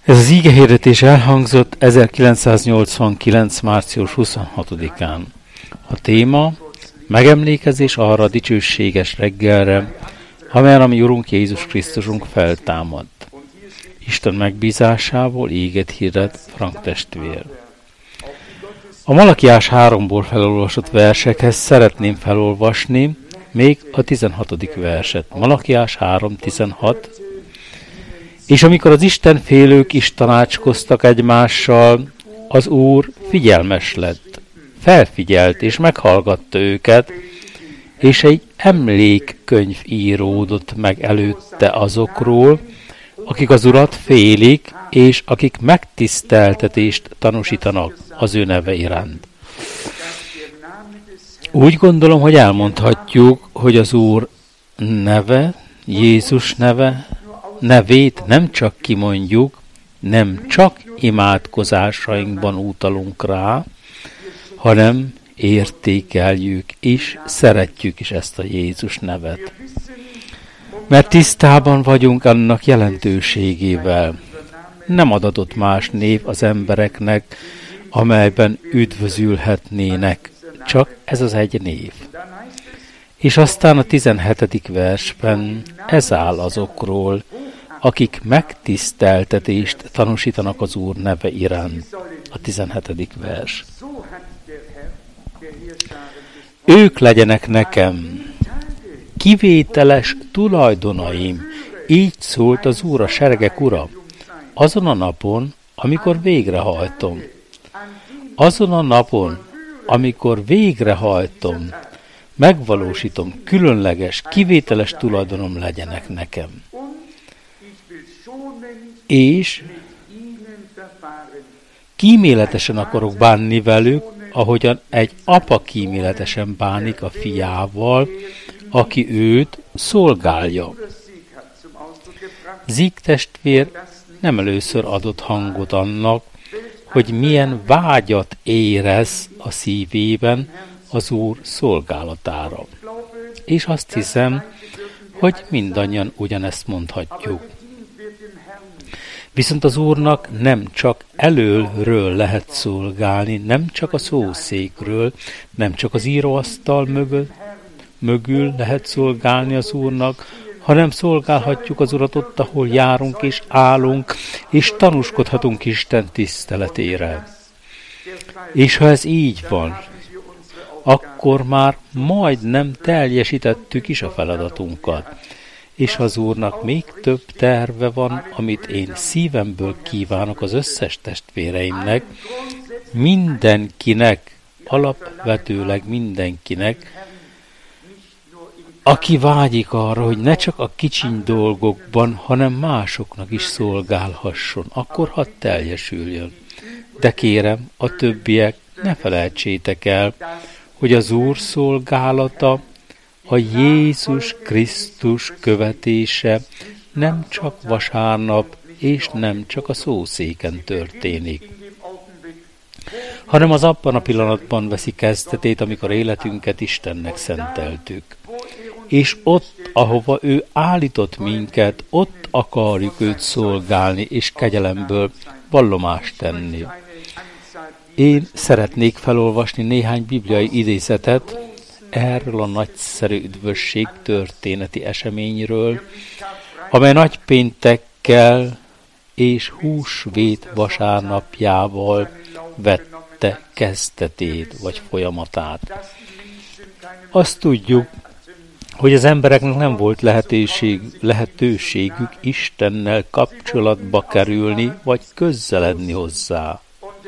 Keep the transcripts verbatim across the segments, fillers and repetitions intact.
Ez az ígehirdetés elhangzott ezerkilencszáznyolcvankilenc. március huszonhatodikán. A téma megemlékezés arra a dicsőséges reggelre, amelyen a mi Urunk Jézus Krisztusunk feltámadt. Isten megbízásából éget hirdet Frank testvér. A Malakiás háromból felolvasott versekhez szeretném felolvasni még a tizenhatodik verset. Malakiás három tizenhat. És amikor az istenfélők is tanácskoztak egymással, az Úr figyelmes lett, felfigyelt és meghallgatta őket, és egy emlékkönyv íródott meg előtte azokról, akik az Urat félik, és akik megtiszteltetést tanúsítanak az ő neve iránt. Úgy gondolom, hogy elmondhatjuk, hogy az Úr neve, Jézus neve, nevét nem csak kimondjuk, nem csak imádkozásainkban utalunk rá, hanem értékeljük is, szeretjük is ezt a Jézus nevet. Mert tisztában vagyunk annak jelentőségével. Nem adatott más név az embereknek, amelyben üdvözülhetnének, csak ez az egy név. És aztán a tizenhetedik versben ez áll azokról, akik megtiszteltetést tanúsítanak az Úr neve iránt. A tizenhetedik vers. Ők legyenek nekem kivételes tulajdonaim, így szólt az Úr, a seregek Ura, azon a napon, amikor végrehajtom. Azon a napon, amikor végrehajtom, megvalósítom, különleges, kivételes tulajdonom legyenek nekem. És kíméletesen akarok bánni velük, ahogyan egy apa kíméletesen bánik a fiával, aki őt szolgálja. Zig testvér nem először adott hangot annak, hogy milyen vágyat érez a szívében az Úr szolgálatára. És azt hiszem, hogy mindannyian ugyanezt mondhatjuk. Viszont az Úrnak nem csak elölről lehet szolgálni, nem csak a szószékről, nem csak az íróasztal mögül, mögül lehet szolgálni az Úrnak, hanem szolgálhatjuk az Urat ott, ahol járunk és állunk, és tanúskodhatunk Isten tiszteletére. És ha ez így van, akkor már majdnem teljesítettük is a feladatunkat. És az Úrnak még több terve van, amit én szívemből kívánok az összes testvéreimnek, mindenkinek, alapvetőleg mindenkinek, aki vágyik arra, hogy ne csak a kicsiny dolgokban, hanem másoknak is szolgálhasson, akkor hadd teljesüljön. De kérem, a többiek, ne felejtsétek el, hogy az Úr szolgálata, a Jézus Krisztus követése nem csak vasárnap, és nem csak a szószéken történik, hanem az abban a pillanatban veszi kezdetét, amikor életünket Istennek szenteltük. És ott, ahova ő állított minket, ott akarjuk őt szolgálni, és kegyelemből vallomást tenni. Én szeretnék felolvasni néhány bibliai idézetet erről a nagyszerű üdvösség történeti eseményről, amely nagypéntekkel és húsvét vasárnapjával vette kezdetét vagy folyamatát. Azt tudjuk, hogy az embereknek nem volt lehetőség, lehetőségük Istennel kapcsolatba kerülni, vagy közeledni hozzá.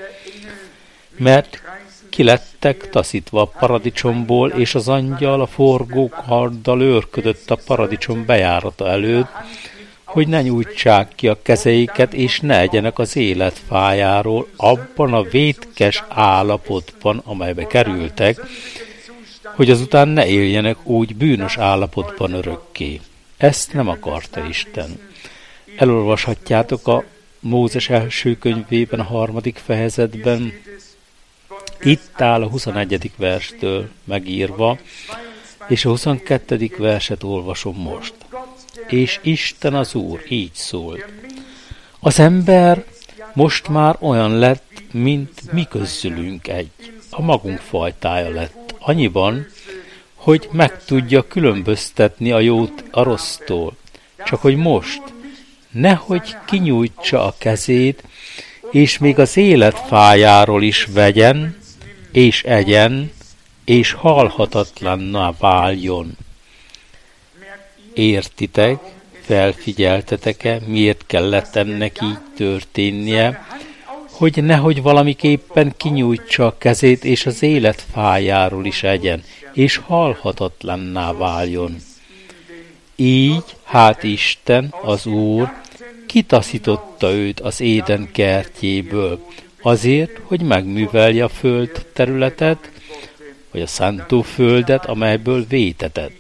Mert kilettek taszítva a paradicsomból, és az angyal a forgó karddal őrködött a paradicsom bejárata előtt, hogy ne nyújtsák ki a kezeiket, és ne egyenek az élet fájáról abban a vétkes állapotban, amelybe kerültek, hogy azután ne éljenek úgy bűnös állapotban örökké. Ezt nem akarta Isten. Elolvashatjátok a Mózes első könyvében, a harmadik fejezetben. Itt áll a huszonegyedik verstől megírva, és a huszonkettedik verset olvasom most. És Isten az Úr így szólt: Az ember most már olyan lett, mint mi közülünk egy. A magunk fajtája lett. Annyiban, hogy meg tudja különböztetni a jót a rossztól. Csak hogy most, nehogy kinyújtsa a kezét, és még az élet fájáról is vegyen, és egyen, és halhatatlanná váljon. Értitek, felfigyeltetek-e, miért kellett ennek így történnie, hogy nehogy valamiképpen kinyújtsa a kezét, és az élet fájáról is egyen, és halhatatlanná váljon. Így, hát Isten, az Úr, kitaszította őt az Éden kertjéből, azért, hogy megművelje a föld területet, vagy a szántóföldet, amelyből vétetett.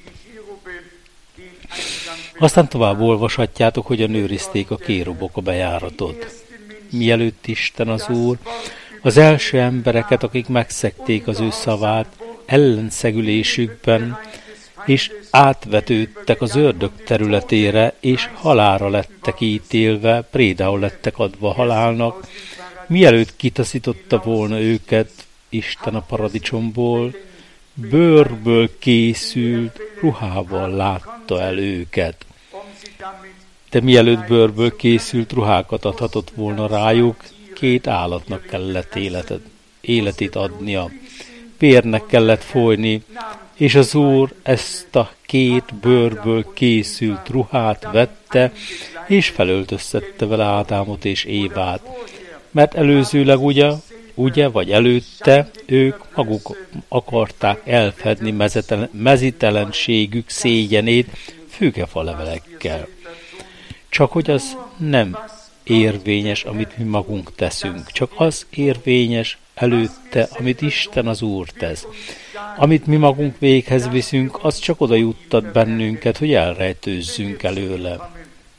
Aztán tovább olvashatjátok, hogyan őrizték a kérubok a bejáratot. Mielőtt Isten az Úr az első embereket, akik megszegték az ő szavát, ellenszegülésükben, és átvetődtek az ördög területére, és halálra lettek ítélve, prédául lettek adva halálnak, mielőtt kitaszította volna őket Isten a paradicsomból, bőrből készült ruhával látta el őket. De mielőtt bőrből készült ruhákat adhatott volna rájuk, két állatnak kellett életet, életét adnia. Vérnek kellett folyni, és az Úr ezt a két bőrből készült ruhát vette, és felöltöztette vele Ádámot és Évát. Mert előzőleg ugye, ugye vagy előtte ők maguk akarták elfedni mezetelen, mezitelenségük szégyenét fügefa levelekkel. Csak hogy az nem érvényes, amit mi magunk teszünk, csak az érvényes előtte, amit Isten az Úr tesz. Amit mi magunk véghez viszünk, az csak oda juttat bennünket, hogy elrejtőzzünk előle.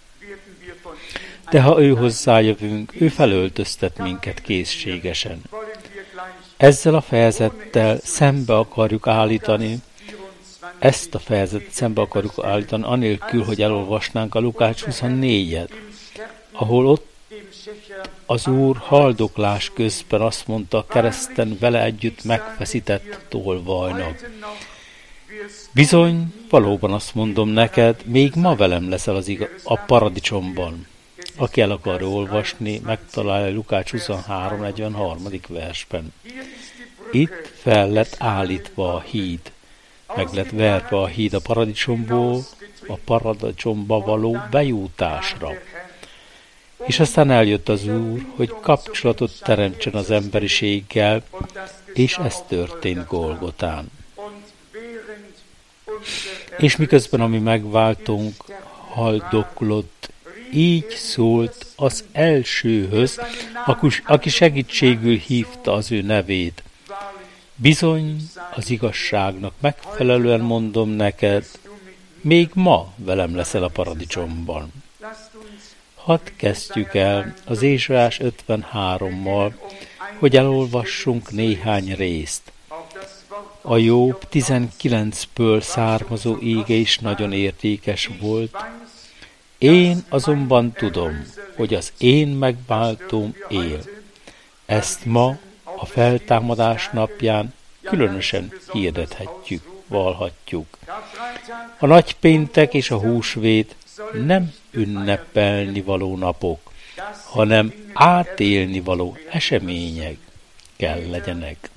De ha ő hozzájövünk, ő felöltöztet minket készségesen. Ezzel a fejezettel szembe akarjuk állítani, ezt a fejezetet szembe akarjuk állítani, anélkül, hogy elolvasnánk a Lukács huszonnégyet, ahol ott az Úr haldoklás közben azt mondta a kereszten vele együtt megfeszített tolvajnak. Bizony, valóban azt mondom neked, még ma velem leszel az igaz, a paradicsomban. Aki el akar olvasni, megtalálja Lukács huszonhárom negyvenhárom. versben. Itt fel lett állítva a híd, meg lett verve a híd a paradicsomból, a paradicsomba való bejutásra. És aztán eljött az Úr, hogy kapcsolatot teremtsen az emberiséggel, és ez történt Golgotán. És miközben a mi megváltónk haldoklott, így szólt az elsőhöz, aki segítségül hívta az ő nevét. Bizony, az igazságnak megfelelően mondom neked, még ma velem leszel a paradicsomban. Hadd kezdjük el az Ézsaiás ötvenhárommal, hogy elolvassunk néhány részt. A Jobb tizenkilencből származó ége is nagyon értékes volt. Én azonban tudom, hogy az én megváltóm él. Ezt ma, a feltámadás napján különösen hirdethetjük, vallhatjuk. A nagypéntek és a húsvét nem ünnepelni való napok, hanem átélni való események kell legyenek.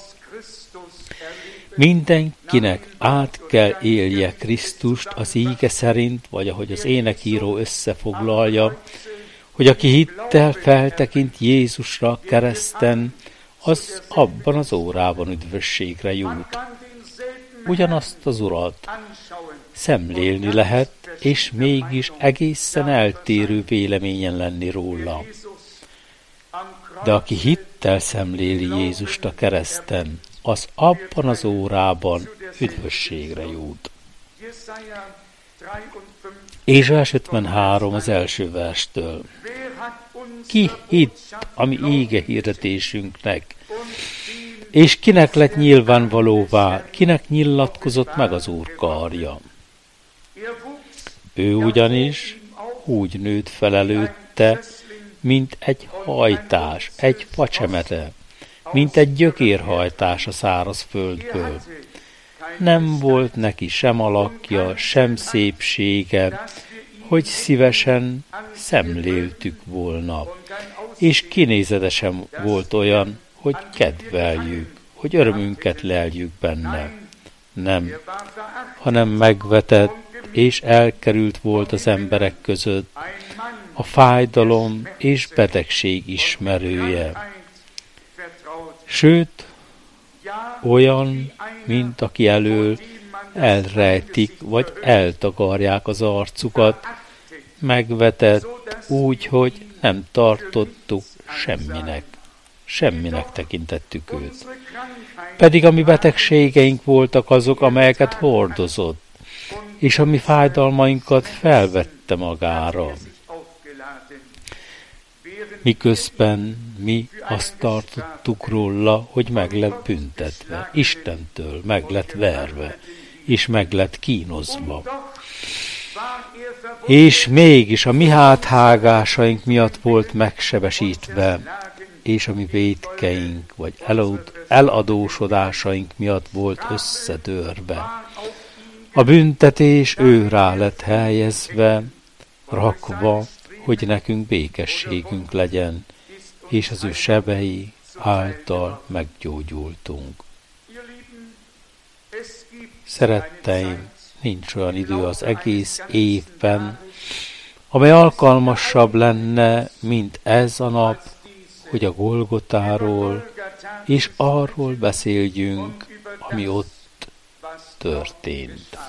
Mindenkinek át kell élje Krisztust az íge szerint, vagy ahogy az énekíró összefoglalja, hogy aki hittel feltekint Jézusra a kereszten, az abban az órában üdvösségre jut. Ugyanazt az Urat szemlélni lehet, és mégis egészen eltérő véleményen lenni róla. De aki hittel szemléli Jézust a kereszten, az abban az órában üdvösségre jut. Ézsaiás ötvenhárom az első verstől. Ki hitt a mi íge hirdetésünknek, és kinek lett nyilvánvalóvá, kinek nyilatkozott meg az Úr karja. Ő ugyanis úgy nőtt fel előtte, mint egy hajtás, egy facsemete, mint egy gyökérhajtás a száraz földből. Nem volt neki sem alakja, sem szépsége, hogy szívesen szemléltük volna, és kinézete sem volt olyan, hogy kedveljük, hogy örömünket leljük benne. Nem, hanem megvetett és elkerült volt az emberek között, a fájdalom és betegség ismerője. Sőt, olyan, mint aki elől elrejtik, vagy eltakarják az arcukat, megvetett úgy, hogy nem tartottuk semminek, semminek tekintettük őt. Pedig a mi betegségeink voltak azok, amelyeket hordozott, és a mi fájdalmainkat felvette magára. Miközben mi azt tartottuk róla, hogy meg lett büntetve, Istentől meg lett verve, és meg lett kínozva. És mégis a mi háthágásaink miatt volt megsebesítve, és a mi vétkeink, vagy eladósodásaink miatt volt összedörve. A büntetés ő rá lett helyezve, rakva, hogy nekünk békességünk legyen, és az ő sebei által meggyógyultunk. Szeretteim, nincs olyan idő az egész évben, amely alkalmasabb lenne, mint ez a nap, hogy a Golgotáról és arról beszéljünk, ami ott történt.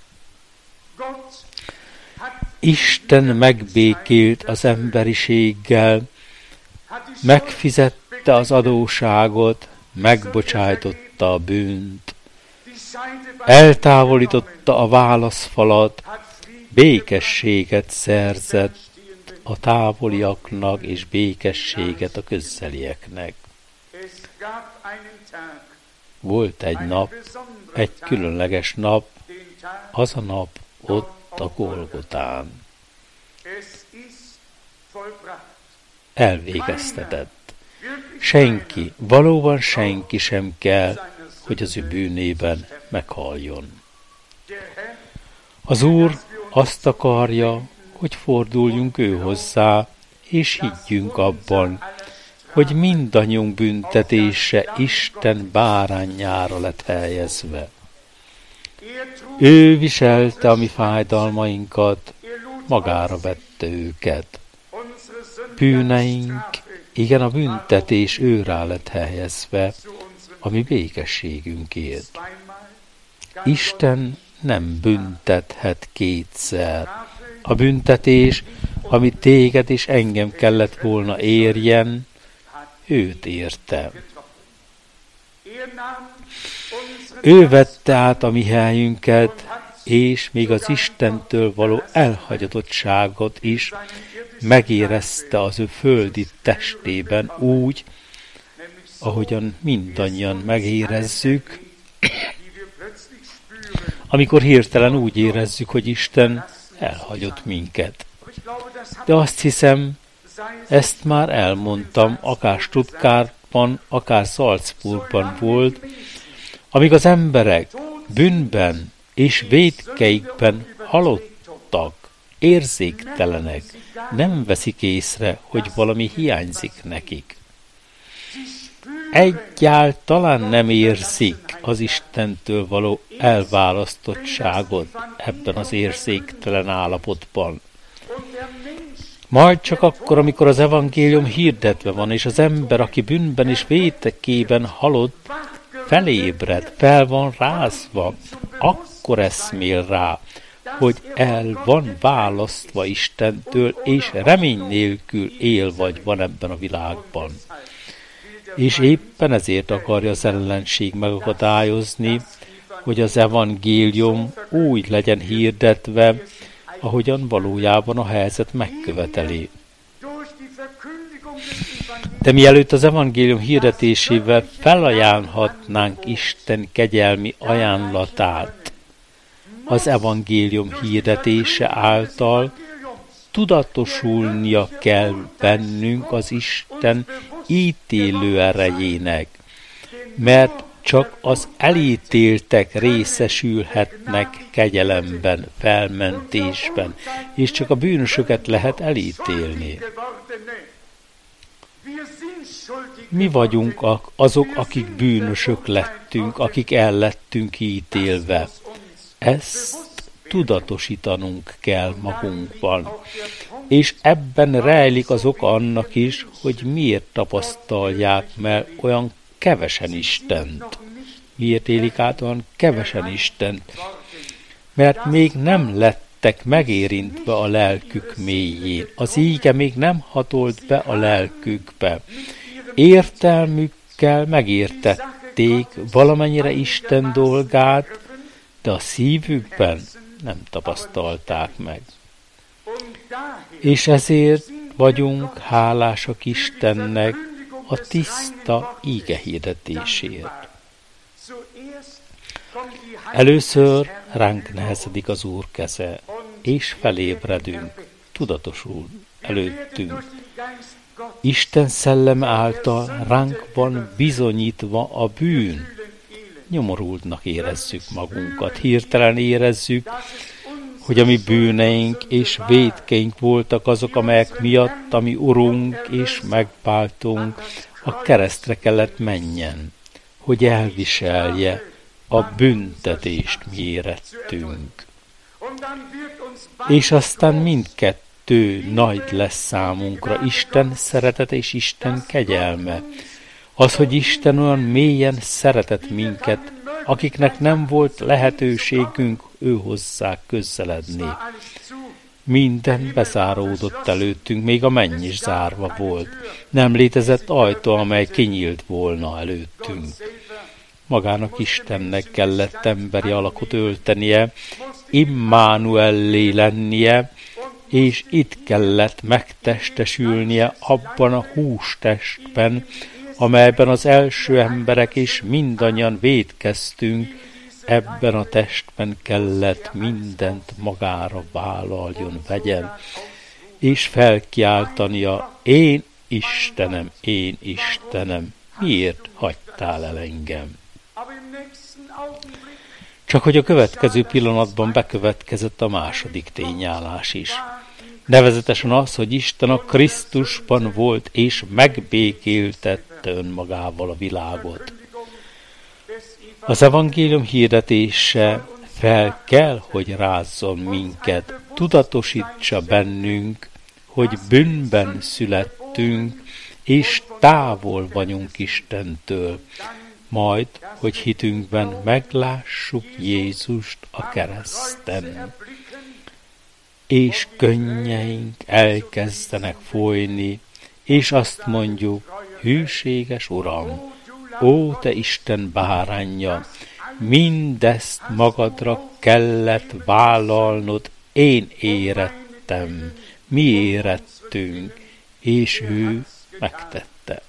Isten megbékélt az emberiséggel, megfizette az adóságot, megbocsájtotta a bűnt, eltávolította a válaszfalat, békességet szerzett a távoliaknak, és békességet a közelieknek. Volt egy nap, egy különleges nap, az a nap ott a Golgotán. Elvégeztetett. Senki, valóban senki sem kell, hogy az ő bűnében meghaljon. Az Úr azt akarja, hogy forduljunk ő hozzá, és higgyünk abban, hogy mindannyiunk büntetése Isten bárányára lett helyezve. Ő viselte a mi fájdalmainkat, magára vette őket. Bűneink, igen, a büntetés őrá lett helyezve, a mi békességünkért. Isten nem büntethet kétszer. A büntetés, ami téged és engem kellett volna érjen, őt érte. Ő vette át a mi helyünket, és még az Istentől való elhagyatottságot is megérezte az ő földi testében úgy, ahogyan mindannyian megérezzük, amikor hirtelen úgy érezzük, hogy Isten elhagyott minket. De azt hiszem, ezt már elmondtam, akár Stuttgartban, akár Salzburgban volt, amíg az emberek bűnben és vétkeikben halottak, érzéktelenek, nem veszik észre, hogy valami hiányzik nekik. Egyáltalán nem érzik az Istentől való elválasztottságot ebben az érzéktelen állapotban. Majd csak akkor, amikor az evangélium hirdetve van, és az ember, aki bűnben és vétkében halott, felébred, fel van rázva, akkor eszmél rá, hogy el van választva Istentől, és remény nélkül él vagy van ebben a világban. És éppen ezért akarja az ellenség megakadályozni, hogy az evangélium úgy legyen hirdetve, ahogyan valójában a helyzet megköveteli. De mielőtt az evangélium hirdetésével felajánlhatnánk Isten kegyelmi ajánlatát, az evangélium hirdetése által tudatosulnia kell bennünk az Isten ítélő erejének, mert csak az elítéltek részesülhetnek kegyelemben, felmentésben, és csak a bűnösöket lehet elítélni. Mi vagyunk azok, akik bűnösök lettünk, akik el lettünk ítélve. Ezt tudatosítanunk kell magunkban. És ebben rejlik az oka annak is, hogy miért tapasztalják meg olyan kevesen Istent. Miért élik át olyan kevesen Istent? Mert még nem lettek megérintve a lelkük mélyén. Az íge még nem hatolt be a lelkükbe. Értelmükkel megértették valamennyire Isten dolgát, de a szívükben nem tapasztalták meg. És ezért vagyunk hálásak Istennek a tiszta íge hirdetésért. Először ránk nehezedik az Úr keze, és felébredünk, tudatosul előttünk. Isten szelleme által ránk van bizonyítva a bűn. Nyomorultnak érezzük magunkat, hirtelen érezzük, hogy a mi bűneink és vétkeink voltak azok, amelyek miatt a mi Urunk és megváltunk a keresztre kellett menjen, hogy elviselje a büntetést mi érettünk. És aztán mindkettő nagy lesz számunkra, Isten szeretete és Isten kegyelme. Az, hogy Isten olyan mélyen szeretett minket, akiknek nem volt lehetőségünk ő hozzá közeledni. Minden bezáródott előttünk, még a menny is zárva volt. Nem létezett ajtó, amely kinyílt volna előttünk. Magának Istennek kellett emberi alakot öltenie, Immanuellé lennie, és itt kellett megtestesülnie abban a hústestben, amelyben az első emberek is mindannyian vétkeztünk, ebben a testben kellett mindent magára vállaljon, vegyen, és felkiáltania, én Istenem, én Istenem, miért hagytál el engem? Csak hogy a következő pillanatban bekövetkezett a második tényállás is. Nevezetesen az, hogy Isten a Krisztusban volt, és megbékéltette önmagával a világot. Az evangélium hirdetése fel kell, hogy rázzon minket, tudatosítsa bennünk, hogy bűnben születtünk, és távol vagyunk Istentől, majd, hogy hitünkben meglássuk Jézust a kereszten. És könnyeink elkezdenek folyni, és azt mondjuk, hűséges Uram, ó, te Isten báránja, mindezt magadra kellett vállalnod, én érettem, mi érettünk, és ő megtette.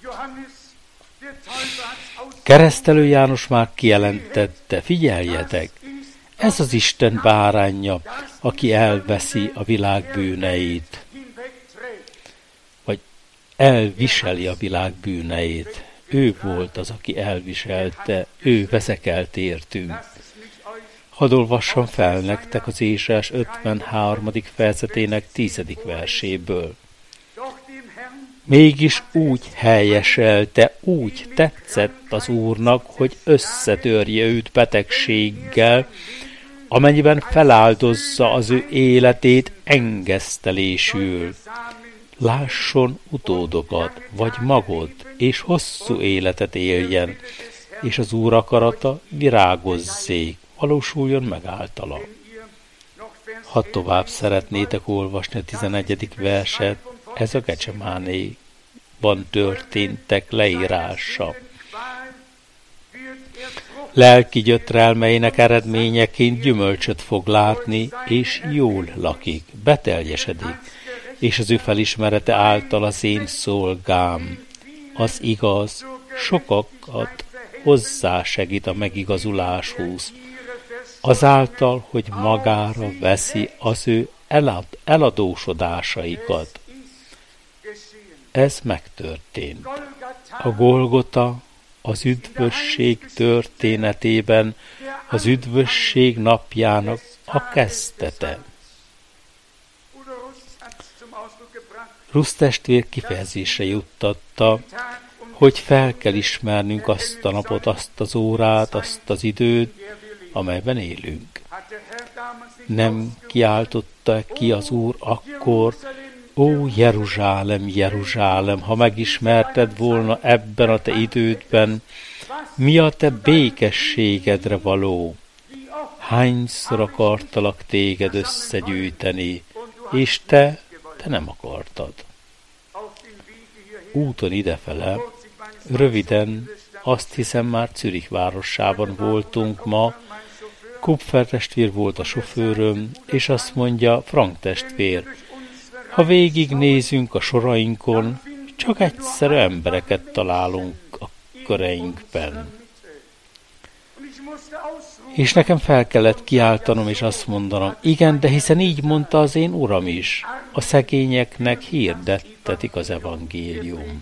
Keresztelő János már kijelentette, figyeljetek, ez az Isten báránja, aki elveszi a világ bűneit, vagy elviseli a világ bűneit. Ő volt az, aki elviselte, ő vezekelt értünk. Hadd olvassam fel nektek az Ézsaiás ötvenharmadik fejezetének tizedik verséből. Mégis úgy helyeselte, úgy tetszett az Úrnak, hogy összetörje őt betegséggel, amennyiben feláldozza az ő életét engesztelésül. Lásson utódokat, vagy magot, és hosszú életet éljen, és az Úr akarata virágozzék, valósuljon meg általa. Ha tovább szeretnétek olvasni a tizenegyedik verset, ez a Gecsemánéban történtek leírása. Lelki gyötrelmeinek eredményeként gyümölcsöt fog látni, és jól lakik, beteljesedik, és az ő felismerete által az én szolgám, az igaz, sokakat hozzásegít a megigazuláshoz, azáltal, hogy magára veszi az ő elad, eladósodásaikat. Ez megtörtént. A Golgota az üdvösség történetében az üdvösség napjának a kezdete. Rusz testvér kifejezésre juttatta, hogy fel kell ismernünk azt a napot, azt az órát, azt az időt, amelyben élünk. Nem kiáltotta ki az Úr akkor, ó Jeruzsálem, Jeruzsálem, ha megismerted volna ebben a te idődben, mi a te békességedre való? Hányszor akartalak téged összegyűjteni, és te, te nem akartad. Úton idefele, röviden, azt hiszem már Zürich városában voltunk ma, Kupfer testvér volt a sofőröm, és azt mondja, Frank testvér, ha végignézünk a sorainkon, csak egyszerű embereket találunk a köreinkben. És nekem fel kellett kiáltanom, és azt mondanom, igen, de hiszen így mondta az én Uram is, a szegényeknek hirdettetik az evangélium.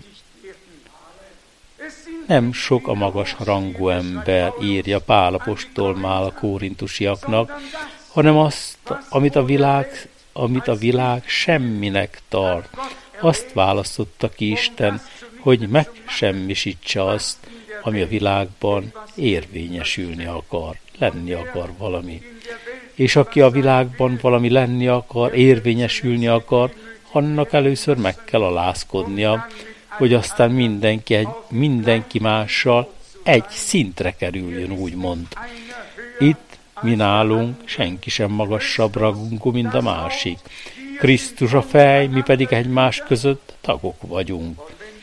Nem sok a magas rangú ember, írja Pál apostol már a korintusiaknak, hanem azt, amit a világ, amit a világ semminek tart. Azt választotta ki Isten, hogy megsemmisítse azt, ami a világban érvényesülni akar, lenni akar valami. És aki a világban valami lenni akar, érvényesülni akar, annak először meg kell alázkodnia, hogy aztán mindenki, egy, mindenki mással egy szintre kerüljön, úgymond. Itt mi nálunk senki sem magasabb rangú, mint a másik. Krisztus a fej, mi pedig egymás között tagok vagyunk.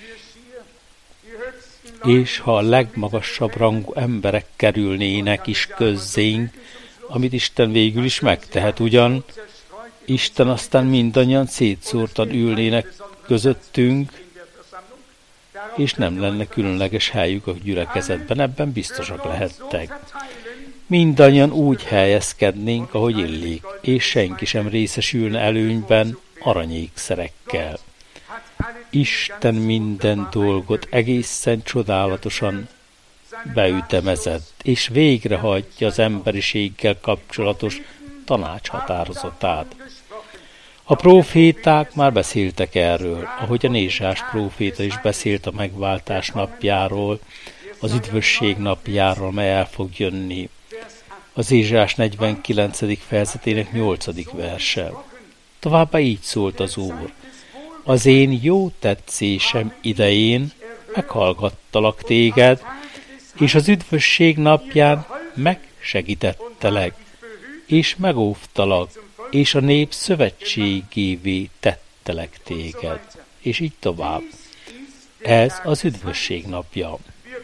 És ha a legmagasabb rangú emberek kerülnének is közzénk, amit Isten végül is megtehet ugyan, Isten aztán mindannyian szétszórtan ülnének közöttünk, és nem lenne különleges helyük a gyülekezetben, ebben biztosak lehettek. Mindannyian úgy helyezkednénk, ahogy illik, és senki sem részesülne előnyben aranyékszerekkel. Isten minden dolgot egészen csodálatosan beütemezett, és végrehajtja az emberiséggel kapcsolatos tanácshatározatát. A próféták már beszéltek erről, ahogy a Nézsás próféta is beszélt a megváltás napjáról, az üdvösség napjáról, mely el fog jönni. Az Ézsaiás negyvenkilencedik fejezetének nyolcadik verse. Továbbá így szólt az Úr. Az én jó tetszésem idején meghallgattalak téged, és az üdvösség napján megsegítettelek, és megóvtalak, és a nép szövetségévé tettelek téged. És így tovább. Ez az üdvösség napja.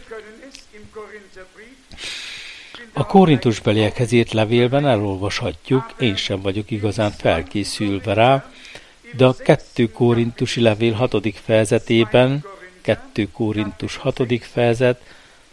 A korintusbeliekhez írt levélben elolvashatjuk, én sem vagyok igazán felkészülve rá, de a kettő korintusi levél hatodik fejezetében, kettő Korintus hatodik fejezet,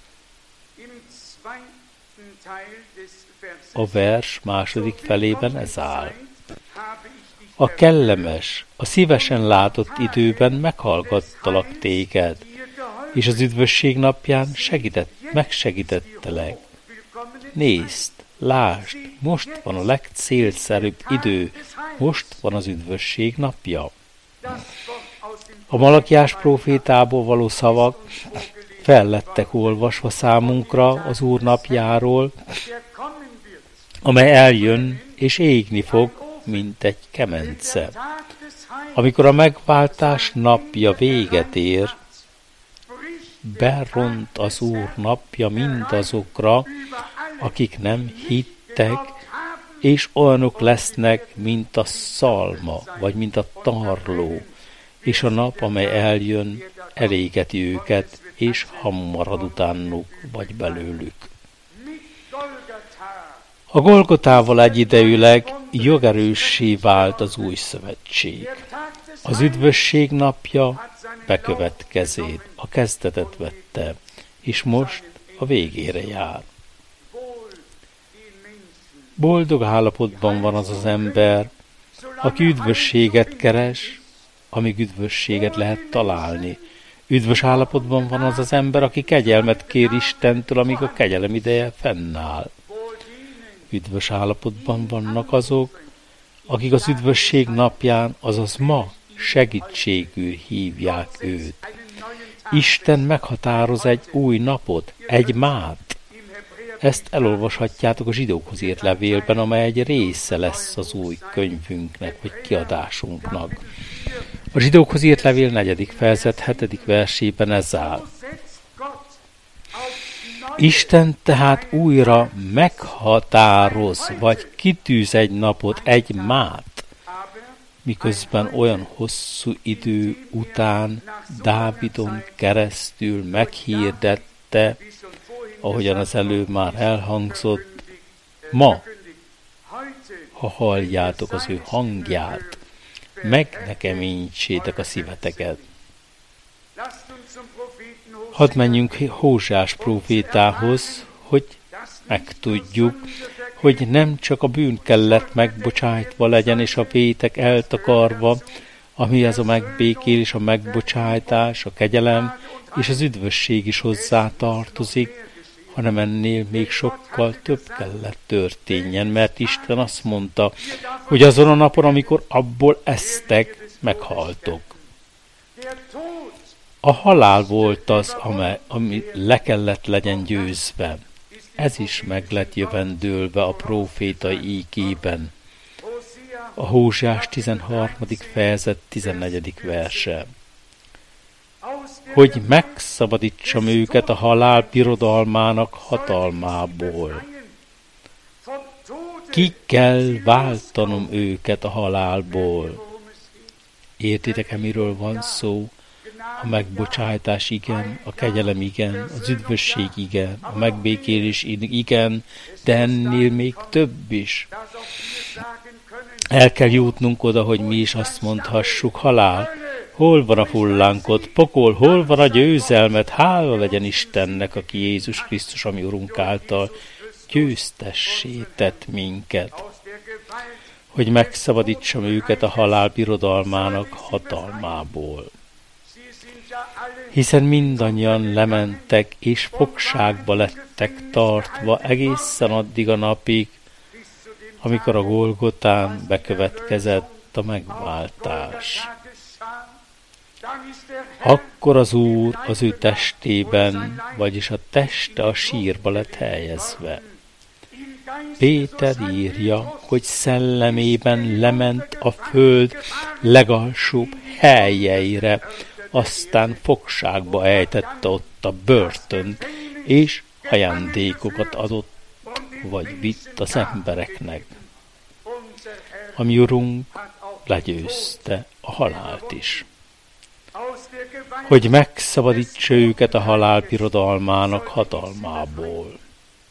a vers második felében ez áll. A kellemes, a szívesen látott időben meghallgattalak téged, és az üdvösség napján segített, megsegítettelek. Nézd, lásd, most van a legcélszerűbb idő, most van az üdvösség napja. A Malakiás prófétából való szavak fel lettek olvasva számunkra az Úr napjáról, amely eljön és égni fog, mint egy kemence. Amikor a megváltás napja véget ér, beront az Úr napja mindazokra, akik nem hittek, és olyanok lesznek, mint a szalma, vagy mint a tarló, és a nap, amely eljön, elégeti őket, és hammarad utánuk, vagy belőlük. A Golgotával egyidejűleg jogerőssé vált az új szövetség. Az üdvösség napja bekövetkezét, a kezdetet vette, és most a végére jár. Boldog állapotban van az az ember, aki üdvösséget keres, amíg üdvösséget lehet találni. Üdvös állapotban van az az ember, aki kegyelmet kér Istentől, amíg a kegyelem ideje fennáll. Üdvös állapotban vannak azok, akik az üdvösség napján, azaz ma segítségül hívják őt. Isten meghatároz egy új napot, egy mát. Ezt elolvashatjátok a Zsidókhoz írt levélben, amely egy része lesz az új könyvünknek, vagy kiadásunknak. A Zsidókhoz írt levél negyedik fejezet hetedik versében ez áll. Isten tehát újra meghatároz, vagy kitűz egy napot, egy mát, miközben olyan hosszú idő után Dávidon keresztül meghirdette, ahogyan az előbb már elhangzott, ma, ha halljátok az ő hangját, megnekeményítsétek a szíveteket. Hadd menjünk Hóseás prófétához, hogy megtudjuk, hogy nem csak a bűn kellett megbocsájtva legyen, és a vétek eltakarva, ami az a megbékélés, a megbocsájtás, a kegyelem és az üdvösség is hozzá tartozik, hanem ennél még sokkal több kellett történjen, mert Isten azt mondta, hogy azon a napon, amikor abból esztek, meghaltok. A halál volt az, amely, ami le kellett legyen győzve. Ez is meg lett jövendőlve a prófétai ígében. A Hóseás tizenharmadik fejezet tizennegyedik verse. Hogy megszabadítsam őket a halál birodalmának hatalmából. Ki kell váltanom őket a halálból. Értitek-e, miről van szó? A megbocsájtás igen, a kegyelem igen, az üdvösség igen, a megbékélés igen, de ennél még több is. El kell jutnunk oda, hogy mi is azt mondhassuk, halál, hol van a fullánkod, pokol, hol van a győzelmet, hála legyen Istennek, aki Jézus Krisztus, ami Urunk által győztessé tett minket, hogy megszabadítsam őket a halál birodalmának hatalmából. Hiszen mindannyian lementek és fogságba lettek tartva egészen addig a napig, amikor a Golgotán bekövetkezett a megváltás. Akkor az Úr az ő testében, vagyis a teste a sírba lett helyezve. Péter írja, hogy szellemében lement a föld legalsóbb helyeire, aztán fogságba ejtette ott a börtönt, és ajándékokat adott, vagy vitt az embereknek. A mi Urunk legyőzte a halált is, hogy megszabadítsa őket a halál birodalmának hatalmából.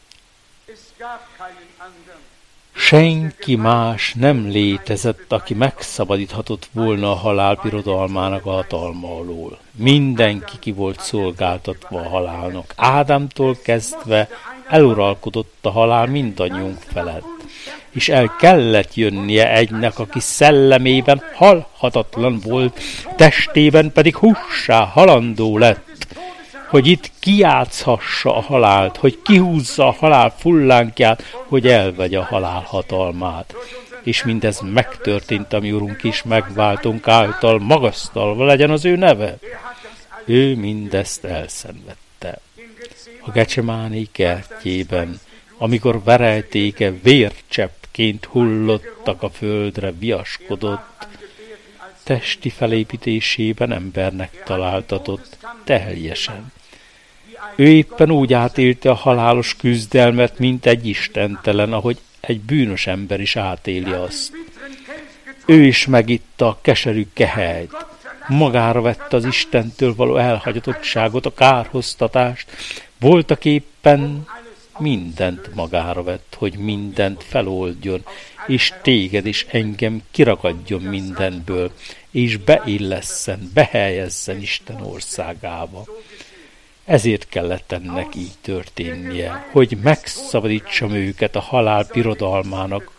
Senki más nem létezett, aki megszabadíthatott volna a halál birodalmának a hatalma alól. Mindenki ki volt szolgáltatva a halálnak. Ádámtól kezdve eluralkodott a halál mindannyiunk felett. És el kellett jönnie egynek, aki szellemében halhatatlan volt, testében pedig hússá halandó lett, hogy itt kijátszhassa a halált, hogy kihúzza a halál fullánkját, hogy elvegye a halál hatalmát. És mindez megtörtént, ami Urunk is megváltunk által, magasztalva legyen az ő neve. Ő mindezt elszenvedte. A Gecsemáné kertjében, amikor verejtéke vércseppként hullottak a földre, viaskodott, testi felépítésében embernek találtatott teljesen. Ő éppen úgy átélte a halálos küzdelmet, mint egy istentelen, ahogy egy bűnös ember is átéli azt. Ő is megitta a keserű kehelyt, magára vette az Istentől való elhagyatottságot, a kárhoztatást, voltak éppen mindent magára vett, hogy mindent feloldjon, és téged és engem kirakadjon mindenből, és beillesszen, behelyezzen Isten országába. Ezért kellett ennek így történnie, hogy megszabadítsam őket a halál birodalmának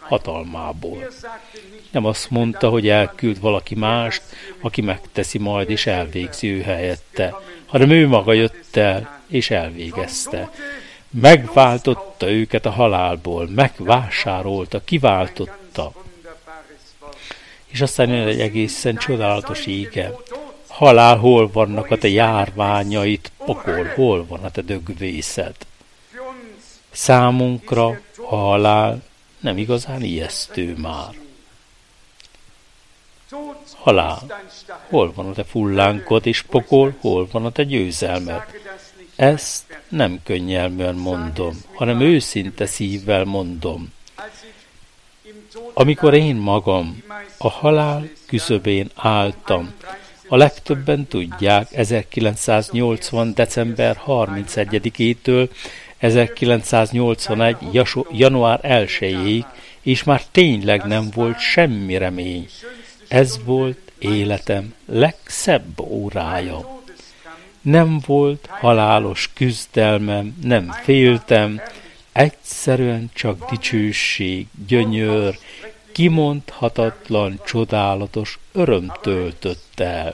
hatalmából. Nem azt mondta, hogy elküld valaki mást, aki megteszi majd és elvégzi ő helyette, hanem ő maga jött el és elvégezte. Megváltotta őket a halálból, megvásárolta, kiváltotta. És aztán jön egy egészen csodálatos íge. Halál, hol vannak a te járványait, pokol, hol van a te dögvészed? Számunkra a halál nem igazán ijesztő már. Halál, hol van a te fullánkod, és pokol, hol van a te győzelmed? Ezt nem könnyelműen mondom, hanem őszinte szívvel mondom. Amikor én magam a halál küszöbén álltam, a legtöbben tudják, ezerkilencszáznyolcvan. december harmincegyedikétől ezerkilencszáznyolcvanegy. január elsejéig, és már tényleg nem volt semmi remény. Ez volt életem legszebb órája. Nem volt halálos küzdelmem, nem féltem, egyszerűen csak dicsőség, gyönyör, kimondhatatlan, csodálatos öröm töltött el.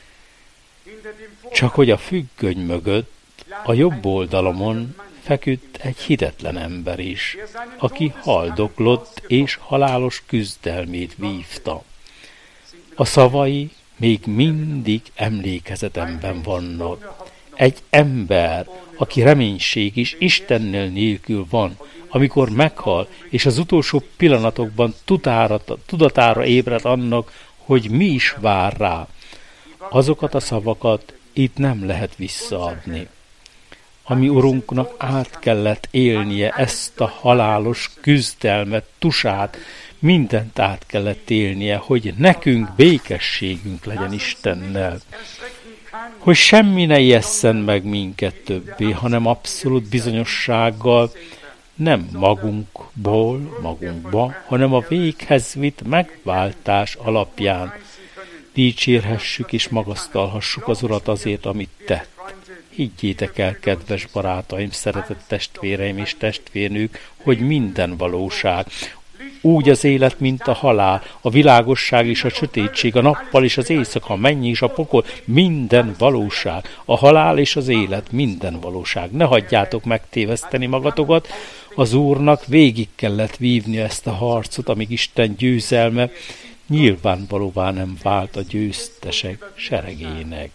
Csak hogy a függöny mögött, a jobb oldalamon feküdt egy hitetlen ember is, aki haldoklott és halálos küzdelmét vívta. A szavai még mindig emlékezetemben vannak. Egy ember, aki reménység is Istennél nélkül van, amikor meghal, és az utolsó pillanatokban tudára, tudatára ébred annak, hogy mi is vár rá. Azokat a szavakat itt nem lehet visszaadni. A mi Urunknak át kellett élnie ezt a halálos küzdelmet, tusát, mindent át kellett élnie, hogy nekünk békességünk legyen Istennel. Hogy semmi ne ijesszen meg minket többé, hanem abszolút bizonyossággal, nem magunkból, magunkba, hanem a véghez vitt megváltás alapján dicsérhessük és magasztalhassuk az Urat azért, amit tett. Higgyétek el, kedves barátaim, szeretett testvéreim és testvérnők, hogy minden valóság, úgy az élet, mint a halál, a világosság és a sötétség, a nappal és az éjszaka, a menny és a pokol, minden valóság, a halál és az élet, minden valóság. Ne hagyjátok megtéveszteni magatokat, az Úrnak végig kellett vívni ezt a harcot, amíg Isten győzelme nyilvánvalóvá nem vált a győztesek seregének.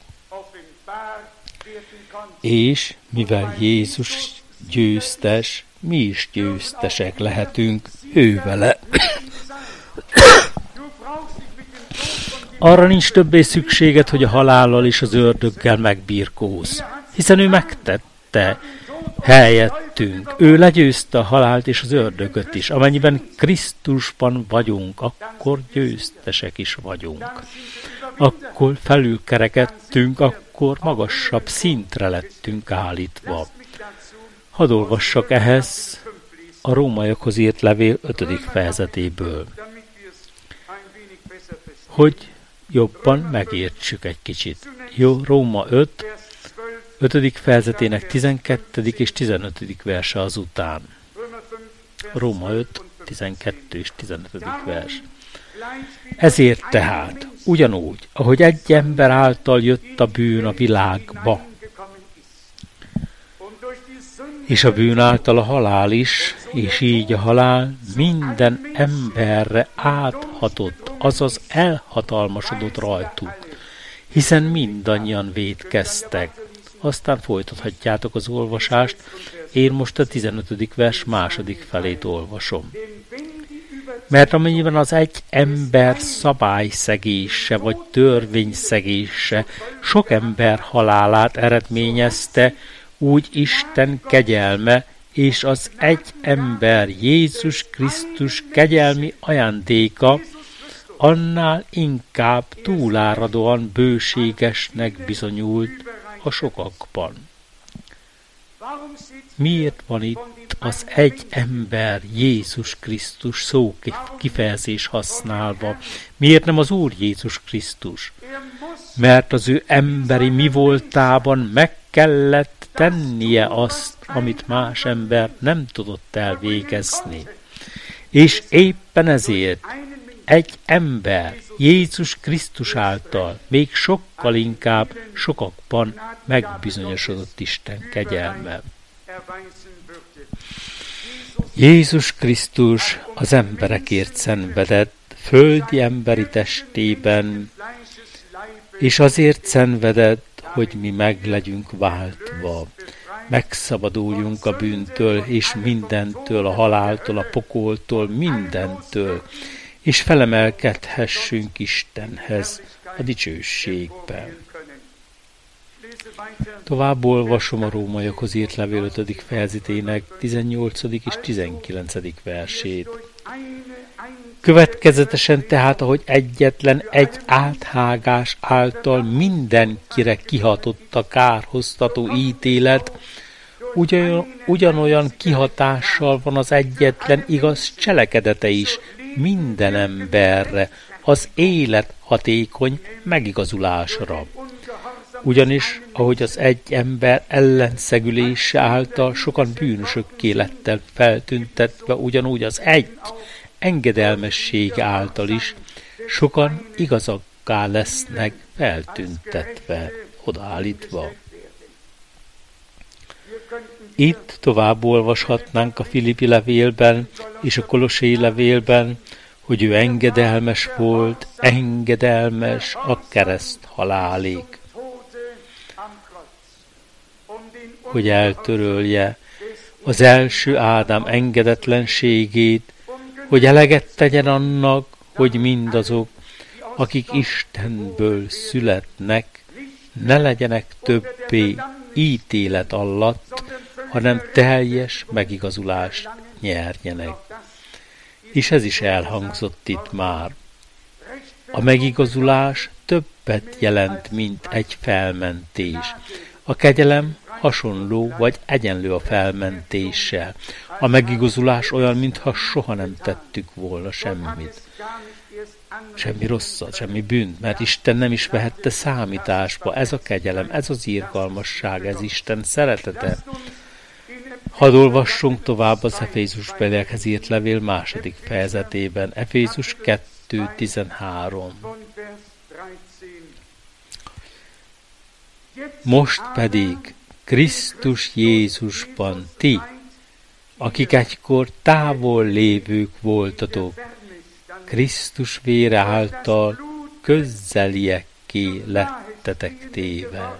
És mivel Jézus győztes, mi is győztesek lehetünk ő vele. Arra nincs többé szükséged, hogy a halállal és az ördöggel megbirkózz, hiszen ő megtette helyettünk. Ő legyőzte a halált és az ördögöt is. Amennyiben Krisztusban vagyunk, akkor győztesek is vagyunk. Akkor felülkerekedtünk, akkor magasabb szintre lettünk állítva. Hadd olvassak ehhez a Rómaiakhoz írt levél ötödik fejezetéből, hogy jobban megértsük egy kicsit. Jó, Róma öt, ötödik fejezetének tizenkettedik és tizenötödik verse azután. Róma öt, tizenkettő és tizenötödik vers. Ezért tehát, ugyanúgy, ahogy egy ember által jött a bűn a világba, és a bűn által a halál is, és így a halál minden emberre áthatott, azaz elhatalmasodott rajtuk, hiszen mindannyian vétkeztek. Aztán folytathatjátok az olvasást, én most a tizenötödik vers második felét olvasom. Mert amennyiben az egy ember szabályszegése vagy törvényszegése sok ember halálát eredményezte, úgy Isten kegyelme és az egy ember Jézus Krisztus kegyelmi ajándéka annál inkább túláradóan bőségesnek bizonyult a sokakban. Miért van itt az egy ember Jézus Krisztus szó kifejezés használva? Miért nem az Úr Jézus Krisztus? Mert az ő emberi mi voltában meg kellett tennie azt, amit más ember nem tudott elvégezni. És éppen ezért egy ember Jézus Krisztus által még sokkal inkább sokakban megbizonyosodott Isten kegyelme. Jézus Krisztus az emberekért szenvedett, földi emberi testében, és azért szenvedett, hogy mi meg legyünk váltva, megszabaduljunk a bűntől, és mindentől, a haláltól, a pokoltól, mindentől, és felemelkedhessünk Istenhez a dicsőségben. Tovább olvasom a Rómaiakhoz írt levél ötödik fejezetének tizennyolcadik és tizenkilencedik versét. Következetesen tehát, ahogy egyetlen egy áthágás által mindenkire kihatott a kárhoztató ítélet, ugyan, ugyanolyan kihatással van az egyetlen igaz cselekedete is minden emberre, az élet hatékony megigazulásra. Ugyanis, ahogy az egy ember ellenszegülése által sokan bűnösökké lettek feltüntetve, ugyanúgy az egy engedelmesség által is sokan igazakká lesznek feltüntetve, odaállítva. Itt tovább olvashatnánk a Filippi levélben és a Kolossé levélben, hogy ő engedelmes volt, engedelmes a kereszt halálig, hogy eltörölje az első Ádám engedetlenségét, hogy eleget tegyen annak, hogy mindazok, akik Istenből születnek, ne legyenek többé ítélet alatt, hanem teljes megigazulást nyerjenek. És ez is elhangzott itt már. A megigazulás többet jelent, mint egy felmentés. A kegyelem hasonló vagy egyenlő a felmentéssel. A megigazulás olyan, mintha soha nem tettük volna semmit. Semmi rosszat, semmi bűnt, mert Isten nem is vehette számításba. Ez a kegyelem, ez az irgalmasság, ez Isten szeretete. Hadd olvassunk tovább az Efézusbeliekhez írt levél második fejezetében. Efézus kettő tizenhárom. Most pedig Krisztus Jézusban ti, akik egykor távol lévők voltatok, Krisztus vére által közzeliekké lettetek téve.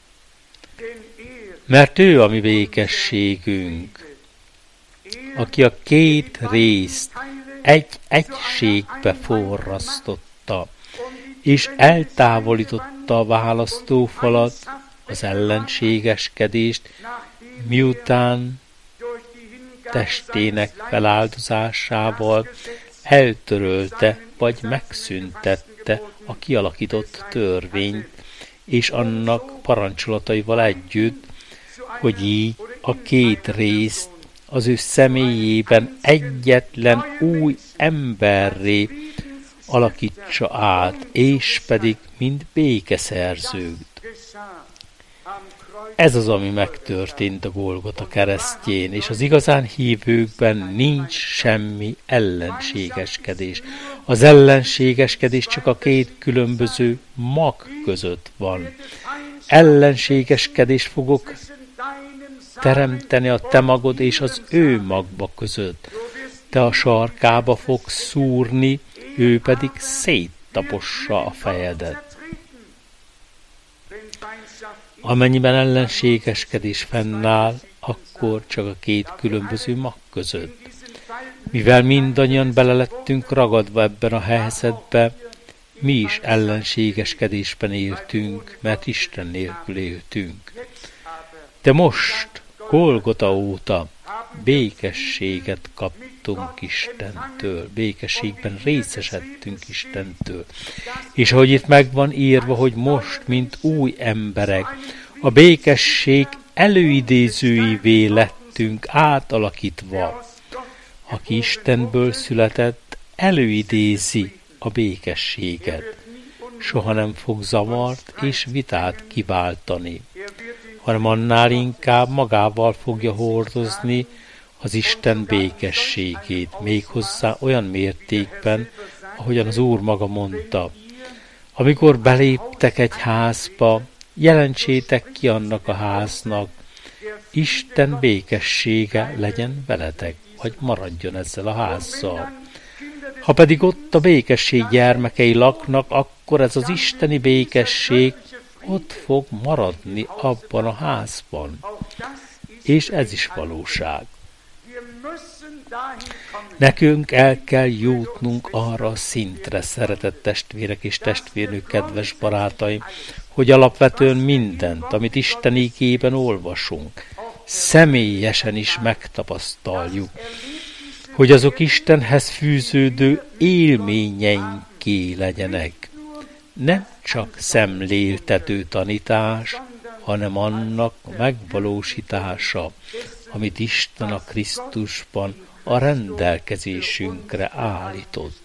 Mert ő a mi békességünk, aki a két részt egy egységbe forrasztotta, és eltávolította a választófalat, az ellenségeskedést, miután testének feláldozásával eltörölte vagy megszüntette a kialakított törvényt, és annak parancsolataival együtt, hogy így a két részt az ő személyében egyetlen új emberré alakítsa át, és pedig mind békeszerzőt. Ez az, ami megtörtént a Golgota keresztjén, és az igazán hívőkben nincs semmi ellenségeskedés. Az ellenségeskedés csak a két különböző mag között van. Ellenségeskedés fogok teremteni a te magod és az ő magba között. Te a sarkába fogsz szúrni, ő pedig széttapossa a fejedet. Amennyiben ellenségeskedés fennáll, akkor csak a két különböző mag között. Mivel mindannyian belelettünk ragadva ebben a helyzetbe, mi is ellenségeskedésben éltünk, mert Isten nélkül éltünk. De most, Golgota óta békességet kaptunk Istentől, békességben részesedtünk Istentől. És ahogy itt meg van írva, hogy most, mint új emberek, a békesség előidézőivé lettünk átalakítva. Aki Istenből született, előidézi a békességet. Soha nem fog zavart és vitát kiváltani, hanem annál inkább magával fogja hordozni az Isten békességét, méghozzá olyan mértékben, ahogyan az Úr maga mondta. Amikor beléptek egy házba, jelentsétek ki annak a háznak, Isten békessége legyen veletek, vagy maradjon ezzel a házzal. Ha pedig ott a békesség gyermekei laknak, akkor ez az isteni békesség ott fog maradni abban a házban. És ez is valóság. Nekünk el kell jutnunk arra a szintre, szeretett testvérek és testvérnők, kedves barátaim, hogy alapvetően mindent, amit Isten igében olvasunk, személyesen is megtapasztaljuk, hogy azok Istenhez fűződő élményeinké legyenek. Nem csak szemléltető tanítás, hanem annak a megvalósítása, amit Isten a Krisztusban a rendelkezésünkre állított.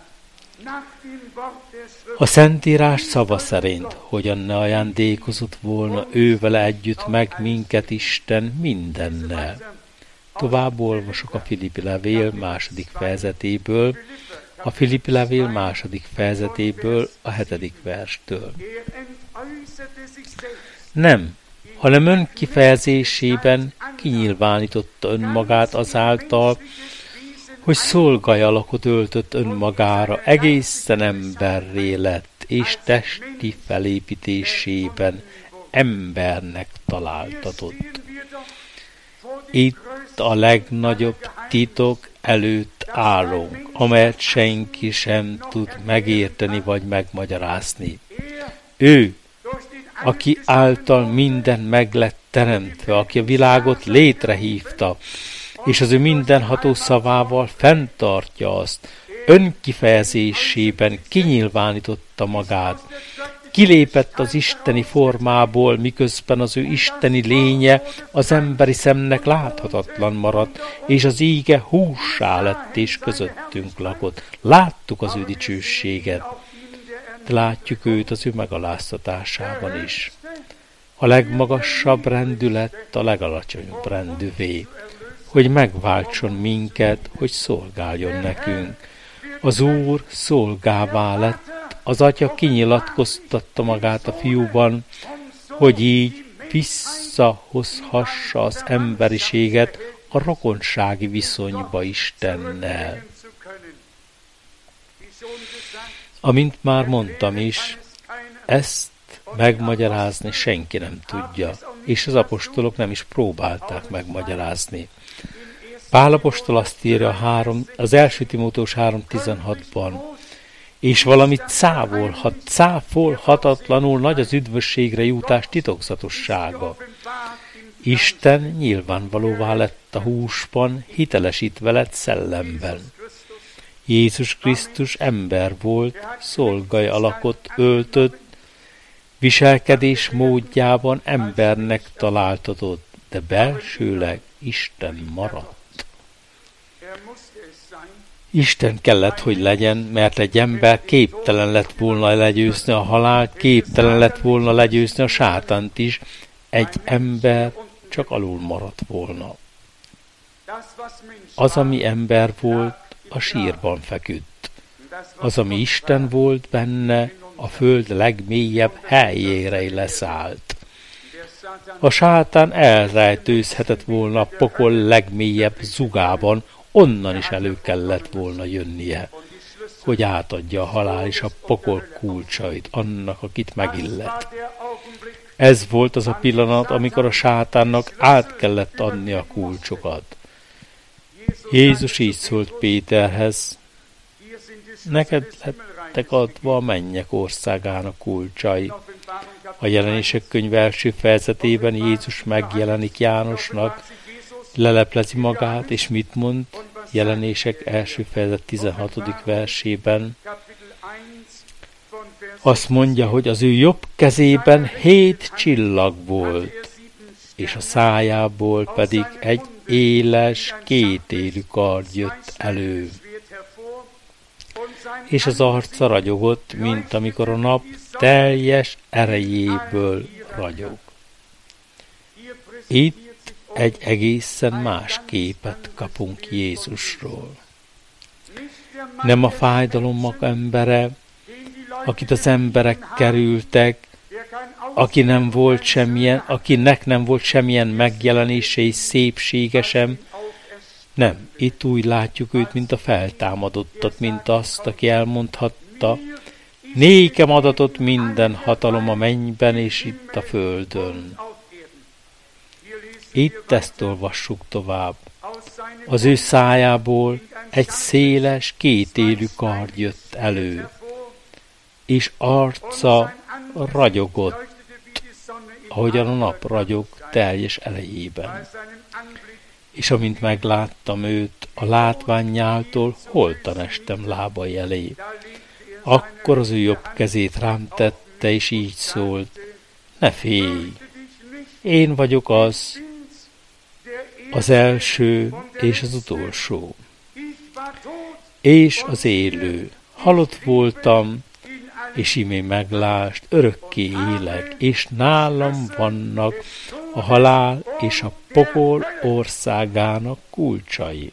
A Szentírás szava szerint, hogyan ne ajándékozott volna ő vele együtt meg minket Isten mindennel. Tovább olvasok a Filippi levél második fejezetéből, a Filippi levél második fejezetéből, a hetedik verstől. Nem, hanem önkifejezésében kinyilvánította önmagát azáltal, hogy szolgai alakot öltött önmagára, egészen emberré lett, és testi felépítésében embernek találtatott. Itt a legnagyobb titok előtt állunk, amelyet senki sem tud megérteni vagy megmagyarázni. Ő, aki által minden meg lett teremtve, aki a világot létrehívta, és az ő mindenható szavával fenntartja azt, önkifejezésében kinyilvánította magát, kilépett az isteni formából, miközben az ő isteni lénye az emberi szemnek láthatatlan maradt, és az íge hússá lett és közöttünk lakott. Láttuk az ő dicsőséget, de látjuk őt az ő megaláztatásában is. A legmagasabb rendű lett a legalacsonyabb rendűvé, hogy megváltson minket, hogy szolgáljon nekünk. Az Úr szolgává lett, az Atya kinyilatkoztatta magát a Fiúban, hogy így visszahozhassa az emberiséget a rokonsági viszonyba Istennel. Amint már mondtam is, ezt megmagyarázni senki nem tudja, és az apostolok nem is próbálták megmagyarázni. Pál apostol azt írja a három, az első Timóteus három tizenhatban, és valami cáfolhat, cáfolhatatlanul nagy az üdvösségre jutás titokzatossága. Isten nyilvánvalóvá lett a húsban, hitelesítve lett szellemben. Jézus Krisztus ember volt, szolgai alakot öltött, viselkedés módjában embernek találtatott, de belsőleg Isten maradt. Isten kellett, hogy legyen, mert egy ember képtelen lett volna legyőzni a halált, képtelen lett volna legyőzni a sátánt is, egy ember csak alul maradt volna. Az, ami ember volt, a sírban feküdt. Az, ami Isten volt benne, a föld legmélyebb helyére leszállt. A sátán elrejtőzhetett volna a pokol legmélyebb zugában, onnan is elő kellett volna jönnie, hogy átadja a halál és a pokol kulcsait annak, akit megillet. Ez volt az a pillanat, amikor a sátánnak át kellett adni a kulcsokat. Jézus így szólt Péterhez, neked lettek adva a mennyek országának kulcsai. A Jelenések könyve első fejezetében Jézus megjelenik Jánosnak, leleplezi magát, és mit mond? Jelenések első fejezet tizenhatodik versében. Azt mondja, hogy az ő jobb kezében hét csillag volt, és a szájából pedig egy éles, kétélű kard jött elő. És az arca ragyogott, mint amikor a nap teljes erejéből ragyog. Itt egy egészen más képet kapunk Jézusról. Nem a fájdalomok embere, akit az emberek kerültek, aki nem volt semmilyen, akinek nem volt semmilyen megjelenése és szépsége sem. Nem, itt úgy látjuk őt, mint a feltámadottat, mint azt, aki elmondhatta, nékem adatott minden hatalom a mennyben és itt a földön. Itt ezt olvassuk tovább. Az ő szájából egy széles, kétélű kard jött elő, és arca ragyogott, ahogyan a nap ragyog teljes elejében. És amint megláttam őt, a látványától holtan estem lábai elé. Akkor az ő jobb kezét rám tette, és így szólt, ne félj, én vagyok az, az első és az utolsó, és az élő. Halott voltam, és imé meglást, örökké élek, és nálam vannak a halál és a pokol országának kulcsai.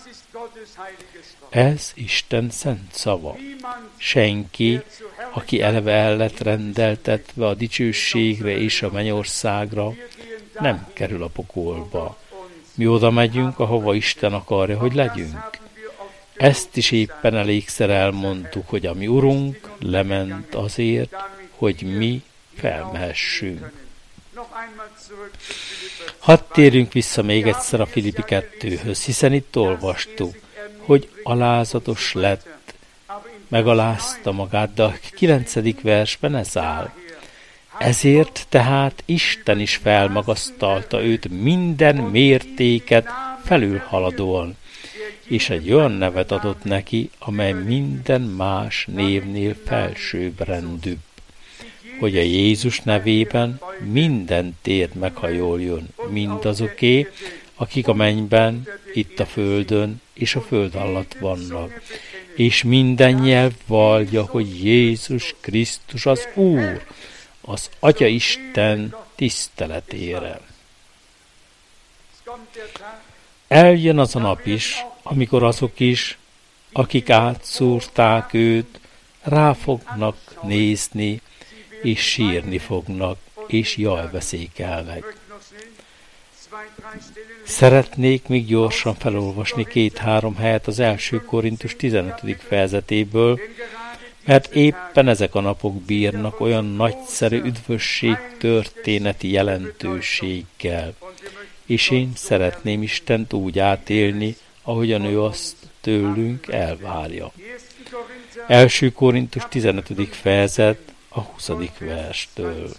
Ez Isten szent szava. Senki, aki eleve el lett rendeltetve a dicsőségre és a mennyországra, nem kerül a pokolba. Mi oda megyünk, ahova Isten akarja, hogy legyünk. Ezt is éppen elégszer elmondtuk, hogy a mi Urunk lement azért, hogy mi felmehessünk. Hadd térjünk vissza még egyszer a Filippi kettőhöz, hiszen itt olvastuk, hogy alázatos lett, megalázta magát, de a kilencedik versben ez áll. Ezért tehát Isten is felmagasztalta őt minden mértéket felülhaladóan, és egy olyan nevet adott neki, amely minden más névnél felsőbbrendűbb, hogy a Jézus nevében minden tér meghajoljon, mindazoké, akik a mennyben, itt a földön és a föld alatt vannak, és minden nyelv vallja, hogy Jézus Krisztus az Úr, az Atya Isten tiszteletére. Eljön az a nap is, amikor azok is, akik átszúrták őt, rá fognak nézni, és sírni fognak, és jajveszékelnek. Szeretnék még gyorsan felolvasni két-három helyet az első Korintus tizenötödik fejezetéből, mert éppen ezek a napok bírnak olyan nagyszerű üdvösség történeti jelentőséggel, és én szeretném Istent úgy átélni, ahogyan ő azt tőlünk elvárja. első Korintus tizenötödik fejezet a huszadik verstől.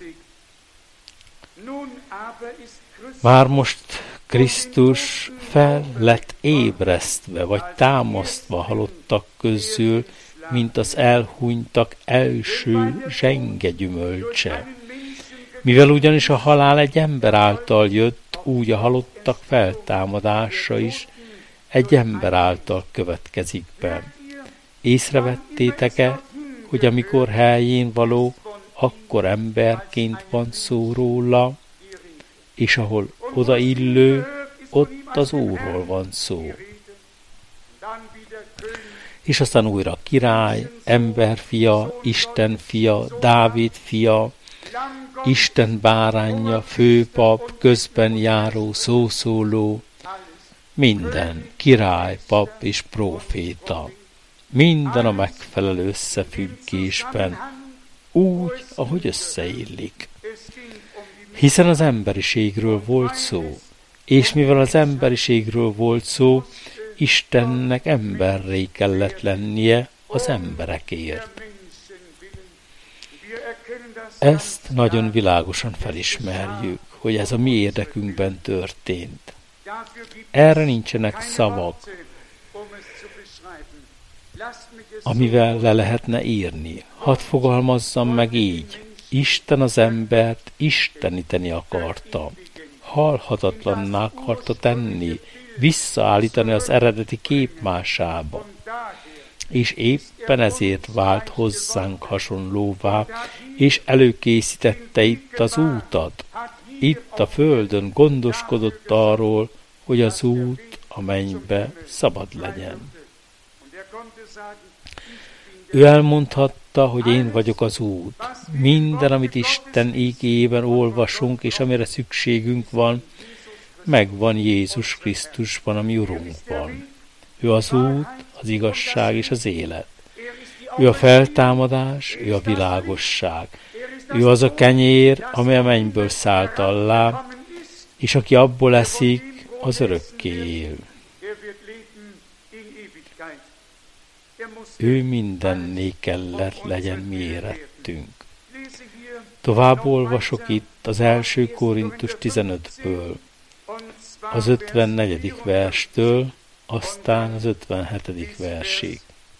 Már most Krisztus fel lett ébresztve, vagy támasztva halottak közül, mint az elhunytak első zsenge gyümölcse. Mivel ugyanis a halál egy ember által jött, úgy a halottak feltámadása is egy ember által következik be. Észrevettétek-e, hogy amikor helyén való, akkor emberként van szó róla, és ahol odaillő, ott az Úrról van szó. És aztán újra király, emberfia, Isten fia, Dávid fia, Isten báránja, főpap, közben járó, szószóló, minden, király, pap és próféta, minden a megfelelő összefüggésben, úgy, ahogy összeillik. Hiszen az emberiségről volt szó, és mivel az emberiségről volt szó, Istennek emberré kellett lennie az emberekért. Ezt nagyon világosan felismerjük, hogy ez a mi érdekünkben történt. Erre nincsenek szavak, amivel le lehetne írni. Hadd fogalmazzam meg így. Isten az embert isteníteni akarta. Halhatatlanná akarta tenni, visszaállítani az eredeti képmásába. És éppen ezért vált hozzánk hasonlóvá, és előkészítette itt az útat, itt a földön gondoskodott arról, hogy az út a mennybe szabad legyen. Ő elmondhatta, hogy én vagyok az út. Minden, amit Isten igéjében olvasunk, és amire szükségünk van, megvan Jézus Krisztusban, a mi Urunkban. Ő az út, az igazság és az élet. Ő a feltámadás, ő a világosság. Ő az a kenyér, amely a mennyből szállt alá, és aki abból eszik, az örökké él. Ő mindenné kellett legyen mi érettünk. Tovább olvasok itt az első Korintus tizenötből, az ötvennegyedik verstől, aztán az ötvenhetedik versig.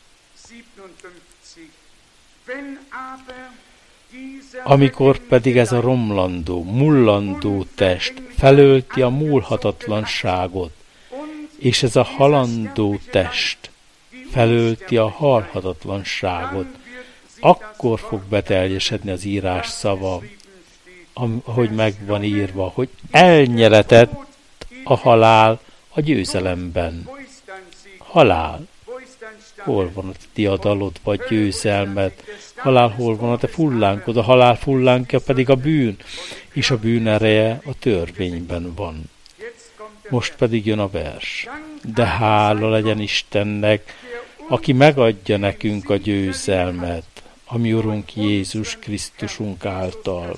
Amikor pedig ez a romlandó, mullandó test felölti a múlhatatlanságot, és ez a halandó test felölti a halhatatlanságot, akkor fog beteljesedni az írás szava, ahogy megvan írva, hogy elnyeretett a halál a győzelemben. Halál, hol van a diadalod vagy győzelmed? Halál, hol van a te fullánkod? A halál fullánkja pedig a bűn, és a bűn ereje a törvényben van. Most pedig jön a vers. De hála legyen Istennek, aki megadja nekünk a győzelmet, a mi Urunk Jézus Krisztusunk által.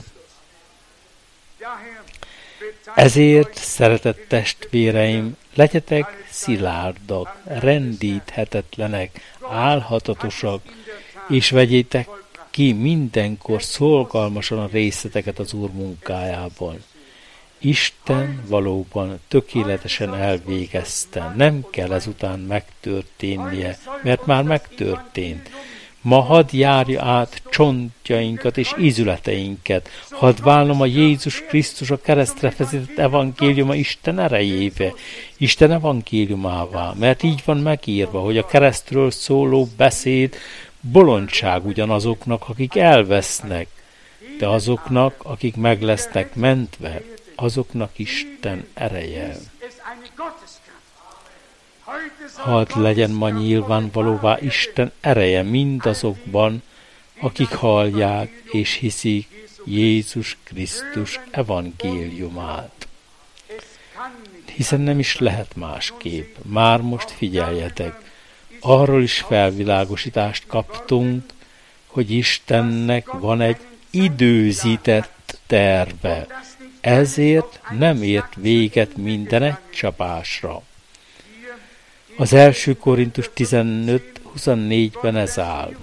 Ezért, szeretett testvéreim, legyetek szilárdak, rendíthetetlenek, álhatatosak, és vegyétek ki mindenkor szolgalmasan a részleteket az Úr munkájában. Isten valóban tökéletesen elvégezte, nem kell ezután megtörténnie, mert már megtörtént. Ma hadd járja át csontjainkat és ízületeinket, hadd válnom a Jézus Krisztus a keresztre feszített evangéliuma Isten erejébe, Isten evangéliumává, mert így van megírva, hogy a keresztről szóló beszéd bolondság ugyanazoknak, akik elvesznek, de azoknak, akik meg lesznek mentve, azoknak Isten ereje. Hadd legyen ma nyilvánvalóvá Isten ereje mindazokban, akik hallják és hiszik Jézus Krisztus evangéliumát. Hiszen nem is lehet másképp. Már most figyeljetek, arról is felvilágosítást kaptunk, hogy Istennek van egy időzített terve, ezért nem ért véget minden egy csapásra. Az első Korintus tizenöt huszonnégyben ez áll.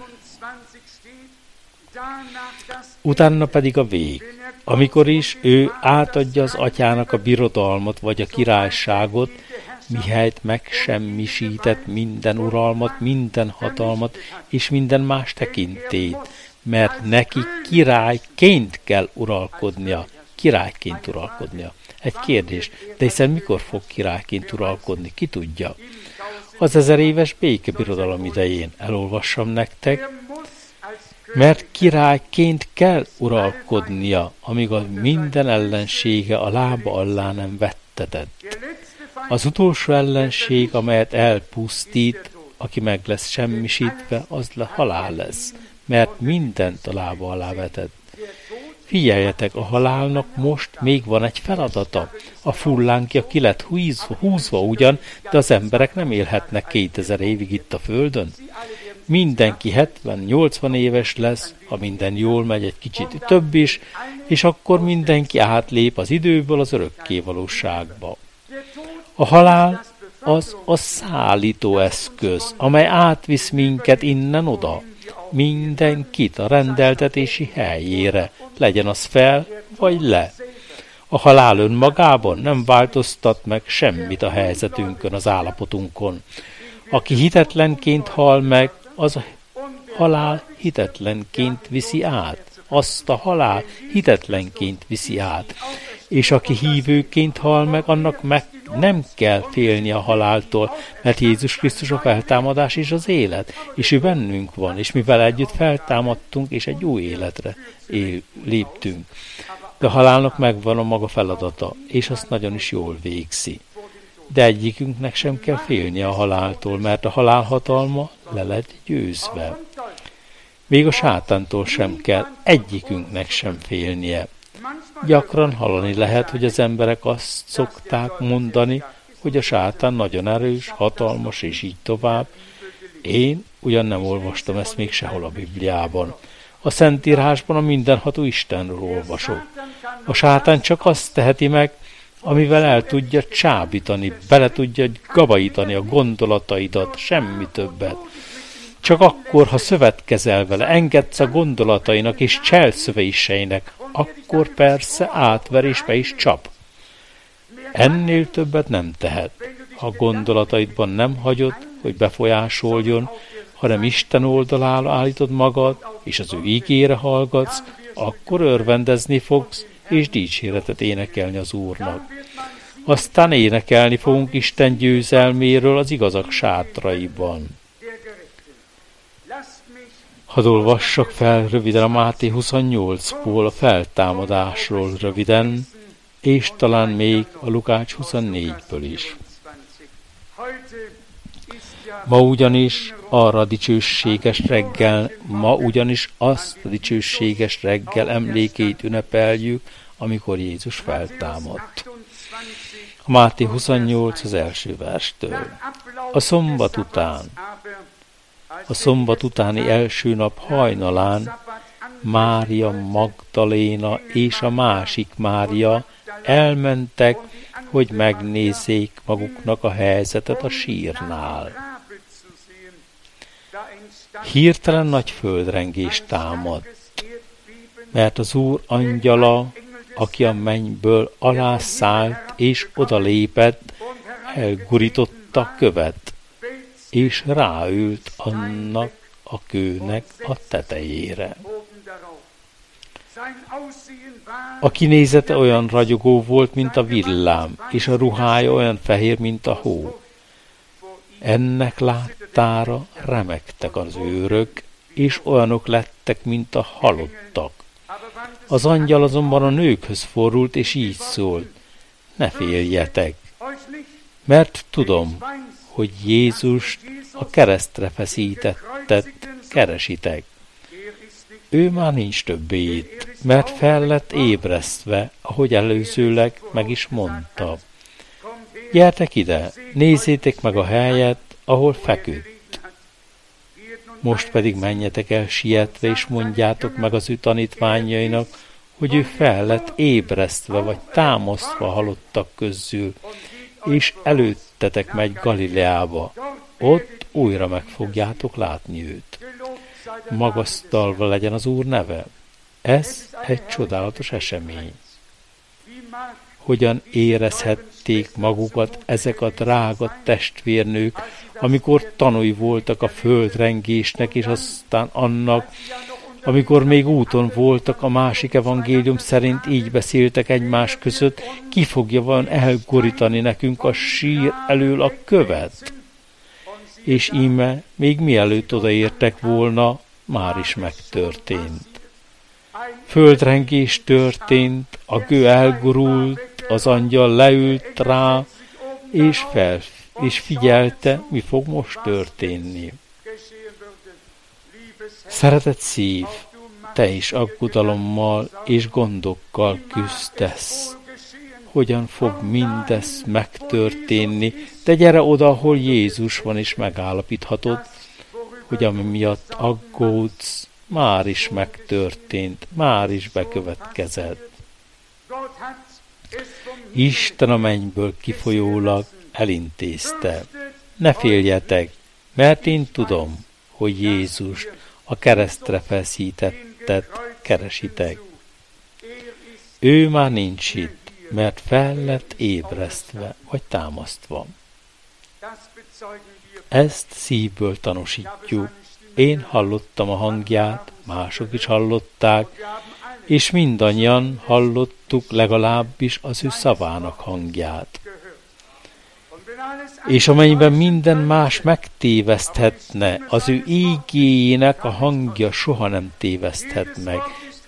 Utána pedig a vég, amikor is ő átadja az atyának a birodalmat vagy a királyságot, mihelyt megsemmisített minden uralmat, minden hatalmat és minden más tekintét, mert neki királyként kell uralkodnia, királyként uralkodnia. Egy kérdés, de hiszen mikor fog királyként uralkodni, ki tudja? Az ezer éves békebirodalom idején, elolvassam nektek, mert királyként kell uralkodnia, amíg a minden ellensége a lába alá nem vettetett. Az utolsó ellenség, amelyet elpusztít, aki meg lesz semmisítve, az le halál lesz, mert mindent a lába alá vetett. Figyeljetek, a halálnak most még van egy feladata. A fullánkja ki lett húzva, húzva ugyan, de az emberek nem élhetnek kétezer évig itt a földön. Mindenki hetven-nyolcvan éves lesz, ha minden jól megy, egy kicsit több is, és akkor mindenki átlép az időből az örökkévalóságba. A halál az a szállító eszköz, amely átvisz minket innen oda, mindenkit a rendeltetési helyére, legyen az fel vagy le. A halál önmagában nem változtat meg semmit a helyzetünkön, az állapotunkon. Aki hitetlenként hal meg, az a halál hitetlenként viszi át. Azt a halál hitetlenként viszi át. És aki hívőként hal meg, annak meg nem kell félni a haláltól, mert Jézus Krisztus a feltámadás és az élet, és ő bennünk van, és mivel együtt feltámadtunk, és egy új életre él, léptünk. De a halálnak megvan a maga feladata, és azt nagyon is jól végzi. De egyikünknek sem kell félnie a haláltól, mert a halál hatalma le lett győzve. Még a sátántól sem kell egyikünknek sem félnie. Gyakran hallani lehet, hogy az emberek azt szokták mondani, hogy a sátán nagyon erős, hatalmas, és így tovább. Én ugyan nem olvastam ezt még sehol a Bibliában. A Szentírásban a mindenható Istenről olvasok. A sátán csak azt teheti meg, amivel el tudja csábítani, bele tudja gabajítani a gondolataidat, semmi többet. Csak akkor, ha szövetkezel vele, engedsz a gondolatainak és cselszövéseinek, akkor persze átver és be is csap. Ennél többet nem tehet. Ha gondolataidban nem hagyod, hogy befolyásoljon, hanem Isten oldalára állítod magad, és az ő ígére hallgatsz, akkor örvendezni fogsz, és dicséretet énekelni az Úrnak. Aztán énekelni fogunk Isten győzelméről az igazak sátraiban. Hadd olvassak fel röviden a Máté huszonnyolcból, a feltámadásról röviden, és talán még a Lukács huszonnégyből is. Ma ugyanis arra a dicsőséges reggel, ma ugyanis azt a dicsőséges reggel emlékét ünnepeljük, amikor Jézus feltámadt. A Máté huszonnyolc az első verstől. A szombat után, a szombat utáni első nap hajnalán Mária Magdaléna és a másik Mária elmentek, hogy megnézzék maguknak a helyzetet a sírnál. Hirtelen nagy földrengés támadt, mert az Úr angyala, aki a mennyből alászállt és odalépett, elgurította a követ, és ráült annak a kőnek a tetejére. A kinézete olyan ragyogó volt, mint a villám, és a ruhája olyan fehér, mint a hó. Ennek láttára remegtek az őrök, és olyanok lettek, mint a halottak. Az angyal azonban a nőkhöz fordult, és így szólt: ne féljetek, mert tudom, hogy Jézust a keresztre feszítettet keresitek. Ő már nincs többé itt, mert fel lett ébresztve, ahogy előzőleg meg is mondta. Gyertek ide, nézzétek meg a helyet, ahol feküdt. Most pedig menjetek el sietve, és mondjátok meg az ő tanítványainak, hogy ő fel lett ébresztve, vagy támasztva halottak közül, és előttetek megy Galileába. Ott újra meg fogjátok látni őt. Magasztalva legyen az Úr neve. Ez egy csodálatos esemény. Hogyan érezhették magukat ezek a drága testvérnők, amikor tanúi voltak a földrengésnek, és aztán annak, amikor még úton voltak, a másik evangélium szerint így beszéltek egymás között, ki fogja vajon elgurítani nekünk a sír elől a követ? És íme, még mielőtt odaértek volna, már is megtörtént. Földrengés történt, a kő elgurult, az angyal leült rá, és, fel, és figyelte, mi fog most történni. Szeretett szív, te is aggodalommal és gondokkal küzdesz. Hogyan fog mindez megtörténni? De gyere oda, ahol Jézus van, és megállapíthatod, hogy ami miatt aggódsz, már is megtörtént, már is bekövetkezett. Isten a mennyből kifolyólag elintézte. Ne féljetek, mert én tudom, hogy Jézust a keresztre feszítettet keresitek. Ő már nincs itt, mert fel lett ébresztve, vagy támasztva. Ezt szívből tanúsítjuk. Én hallottam a hangját, mások is hallották, és mindannyian hallottuk legalábbis az ő szavának hangját. És amennyiben minden más megtéveszthetne, az ő ígéjének a hangja soha nem téveszthet meg,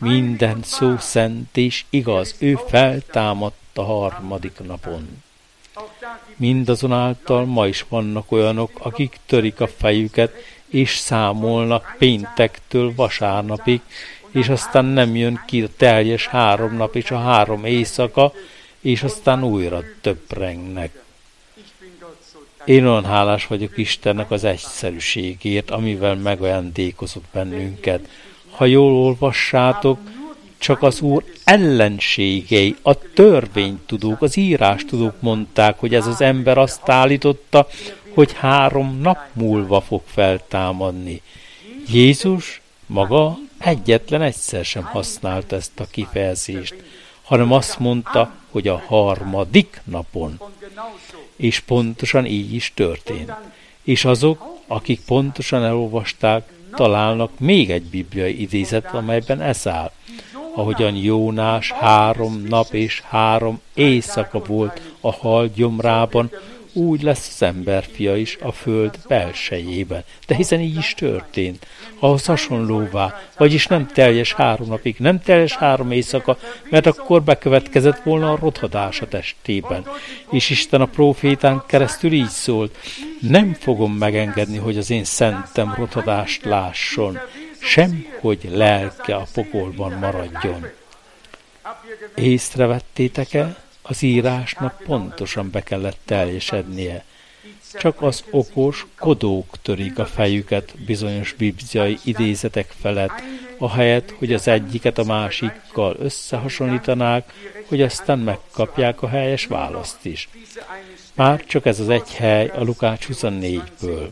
minden szó szent és igaz, ő feltámadt a harmadik napon. Mindazonáltal ma is vannak olyanok, akik törik a fejüket, és számolnak péntektől vasárnapig, és aztán nem jön ki a teljes három nap és a három éjszaka, és aztán újra töprengnek. Én olyan hálás vagyok Istennek az egyszerűségért, amivel megajándékozott bennünket. Ha jól olvassátok, csak az Úr ellenségei, a törvénytudók, az írástudók mondták, hogy ez az ember azt állította, hogy három nap múlva fog feltámadni. Jézus maga egyetlen egyszer sem használta ezt a kifejezést, hanem azt mondta, hogy a harmadik napon. És pontosan így is történt. És azok, akik pontosan elolvasták, találnak még egy bibliai idézet, amelyben ez áll. Ahogyan Jónás három nap és három éjszaka volt a hal gyomrában, úgy lesz az emberfia is a föld belsejében. De hiszen így is történt. Ahhoz hasonlóvá, vagyis nem teljes három napig, nem teljes három éjszaka, mert akkor bekövetkezett volna a rothadás a testében. És Isten a prófétán keresztül így szólt: nem fogom megengedni, hogy az én szentem rothadást lásson, sem, hogy lelke a pokolban maradjon. Észrevettétek-e? Az írásnak pontosan be kellett teljesednie. Csak az okos kodók törik a fejüket bizonyos bibliai idézetek felett, ahelyett, hogy az egyiket a másikkal összehasonlítanák, hogy aztán megkapják a helyes választ is. Már csak ez az egy hely a Lukács huszonnégyből.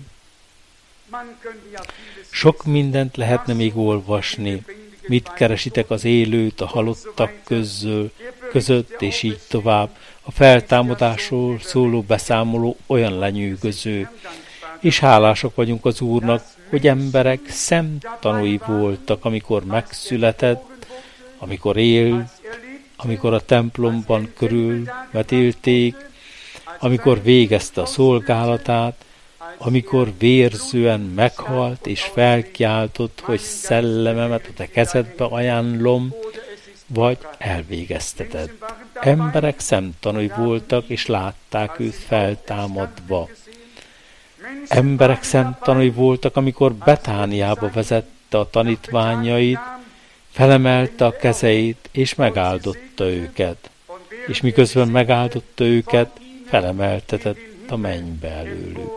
Sok mindent lehetne még olvasni, mit keresitek az élőt a halottak közül, között, és így tovább. A feltámadásról szóló beszámoló olyan lenyűgöző. És hálásak vagyunk az Úrnak, hogy emberek szemtanúi voltak, amikor megszületett, amikor élt, amikor a templomban körülvetélték, amikor végezte a szolgálatát, amikor vérzően meghalt és felkiáltott, hogy szellememet a te kezedbe ajánlom, vagy elvégezteted. Emberek szemtanúi voltak, és látták őt feltámadva. Emberek szemtanúi voltak, amikor Betániába vezette a tanítványait, felemelte a kezeit, és megáldotta őket. És miközben megáldotta őket, felemeltetett a mennybe előlük.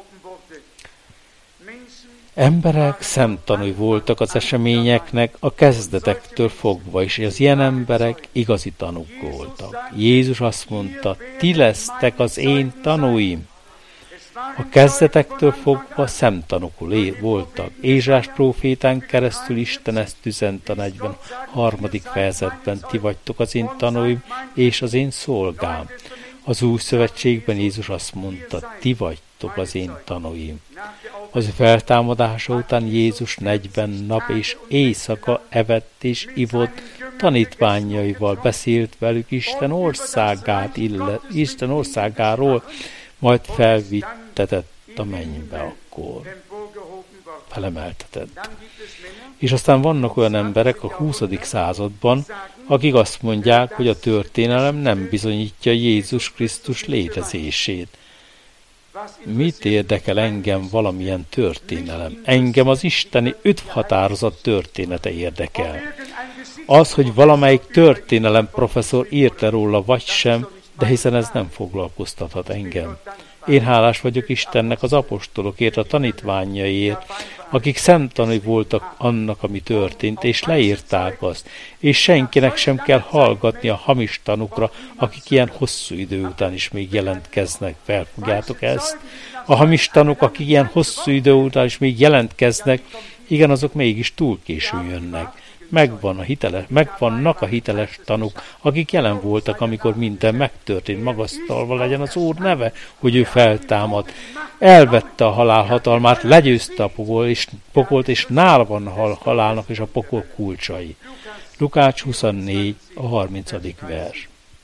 Emberek szemtanúi voltak az eseményeknek a kezdetektől fogva, és az ilyen emberek igazi tanúk voltak. Jézus azt mondta: ti lesztek az én tanúim. A kezdetektől fogva szemtanúk voltak. Ézsás prófétán keresztül Isten ezt üzent a negyvenharmadik fejezetben: ti vagytok az én tanúim, és az én szolgám. Az új szövetségben Jézus azt mondta: ti vagytok az én tanúim. Az ő feltámadása után Jézus negyven nap és éjszaka evett és ivott, tanítványaival beszélt velük Isten országát, illet, Isten országáról, majd felvittetett a mennybe akkor. Felemeltetett. És aztán vannak olyan emberek a huszadik században, akik azt mondják, hogy a történelem nem bizonyítja Jézus Krisztus létezését. Mit érdekel engem valamilyen történelem? Engem az isteni öt határozat története érdekel. Az, hogy valamelyik történelem professzor írta róla vagy sem, de hiszen ez nem foglalkoztathat engem. Én hálás vagyok Istennek az apostolokért, a tanítványaiért, akik szemtanúi voltak annak, ami történt, és leírták azt, és senkinek sem kell hallgatni a hamis tanukra, akik ilyen hosszú idő után is még jelentkeznek. Felfogjátok ezt? A hamis tanuk, akik ilyen hosszú idő után is még jelentkeznek, igen, azok mégis túl későn jönnek. Megvan a hiteles, megvannak a hiteles tanúk, akik jelen voltak, amikor minden megtörtént, magasztalva legyen az Úr neve, hogy ő feltámad. Elvette a halál hatalmát, legyőzte a pokol, és, pokolt, és nála van a halálnak és a pokol kulcsai. Lukács huszonnégy, a harmincadik vers.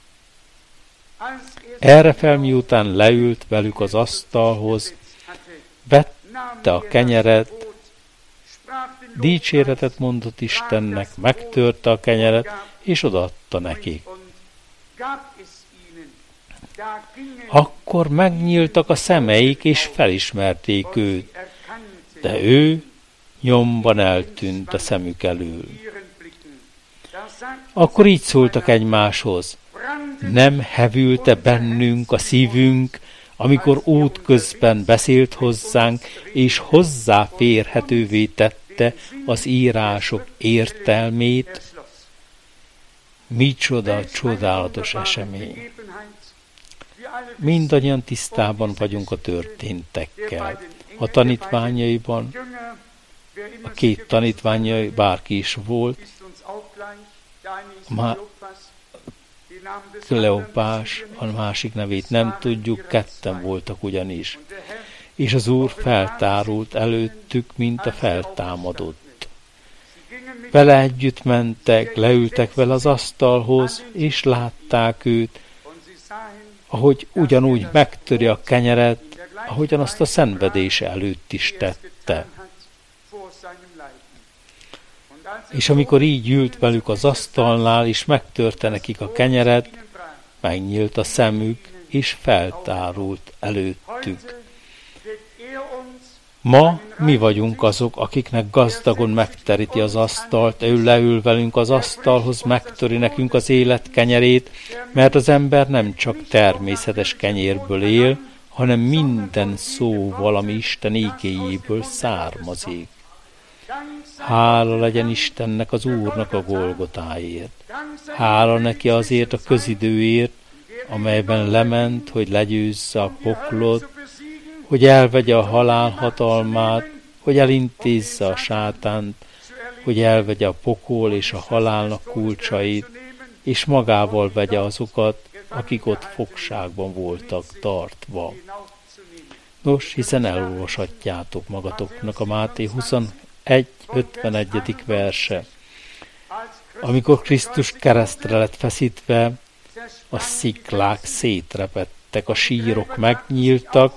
Erre fel miután leült velük az asztalhoz, vette a kenyeret, Dicséretet mondott Istennek, megtörte a kenyeret, és odaadta nekik. Akkor megnyíltak a szemeik, és felismerték őt, de ő nyomban eltűnt a szemük elől. Akkor így szóltak egymáshoz: nem hevülte bennünk a szívünk, amikor útközben beszélt hozzánk, és hozzáférhetővé tette az írások értelmét? Micsoda csodálatos esemény! Mindannyian tisztában vagyunk a történtekkel. A tanítványaiban, a két tanítványai, bárki is volt, Má- Kleopás, a másik nevét nem tudjuk, ketten voltak ugyanis. És az Úr feltárult előttük, mint a feltámadott. Vele együtt mentek, leültek vele az asztalhoz, és látták őt, ahogy ugyanúgy megtöri a kenyeret, ahogyan azt a szenvedése előtt is tette. És amikor így ült velük az asztalnál, és megtörte nekik a kenyeret, megnyílt a szemük, és feltárult előttük. Ma mi vagyunk azok, akiknek gazdagon megteríti az asztalt, ő leül velünk az asztalhoz, megtöri nekünk az élet kenyerét, mert az ember nem csak természetes kenyérből él, hanem minden szóval, ami Isten igéjéből származik. Hála legyen Istennek, az Úrnak a Golgotáért. Hála neki azért a közidőért, amelyben lement, hogy legyőzze a poklot, hogy elvegye a halál hatalmát, hogy elintézze a sátánt, hogy elvegye a pokol és a halálnak kulcsait, és magával vegye azokat, akik ott fogságban voltak tartva. Nos, hiszen elolvashatjátok magatoknak a Máté huszonegy ötvenegy. verse. Amikor Krisztus keresztre lett feszítve, a sziklák szétrepettek, a sírok megnyíltak,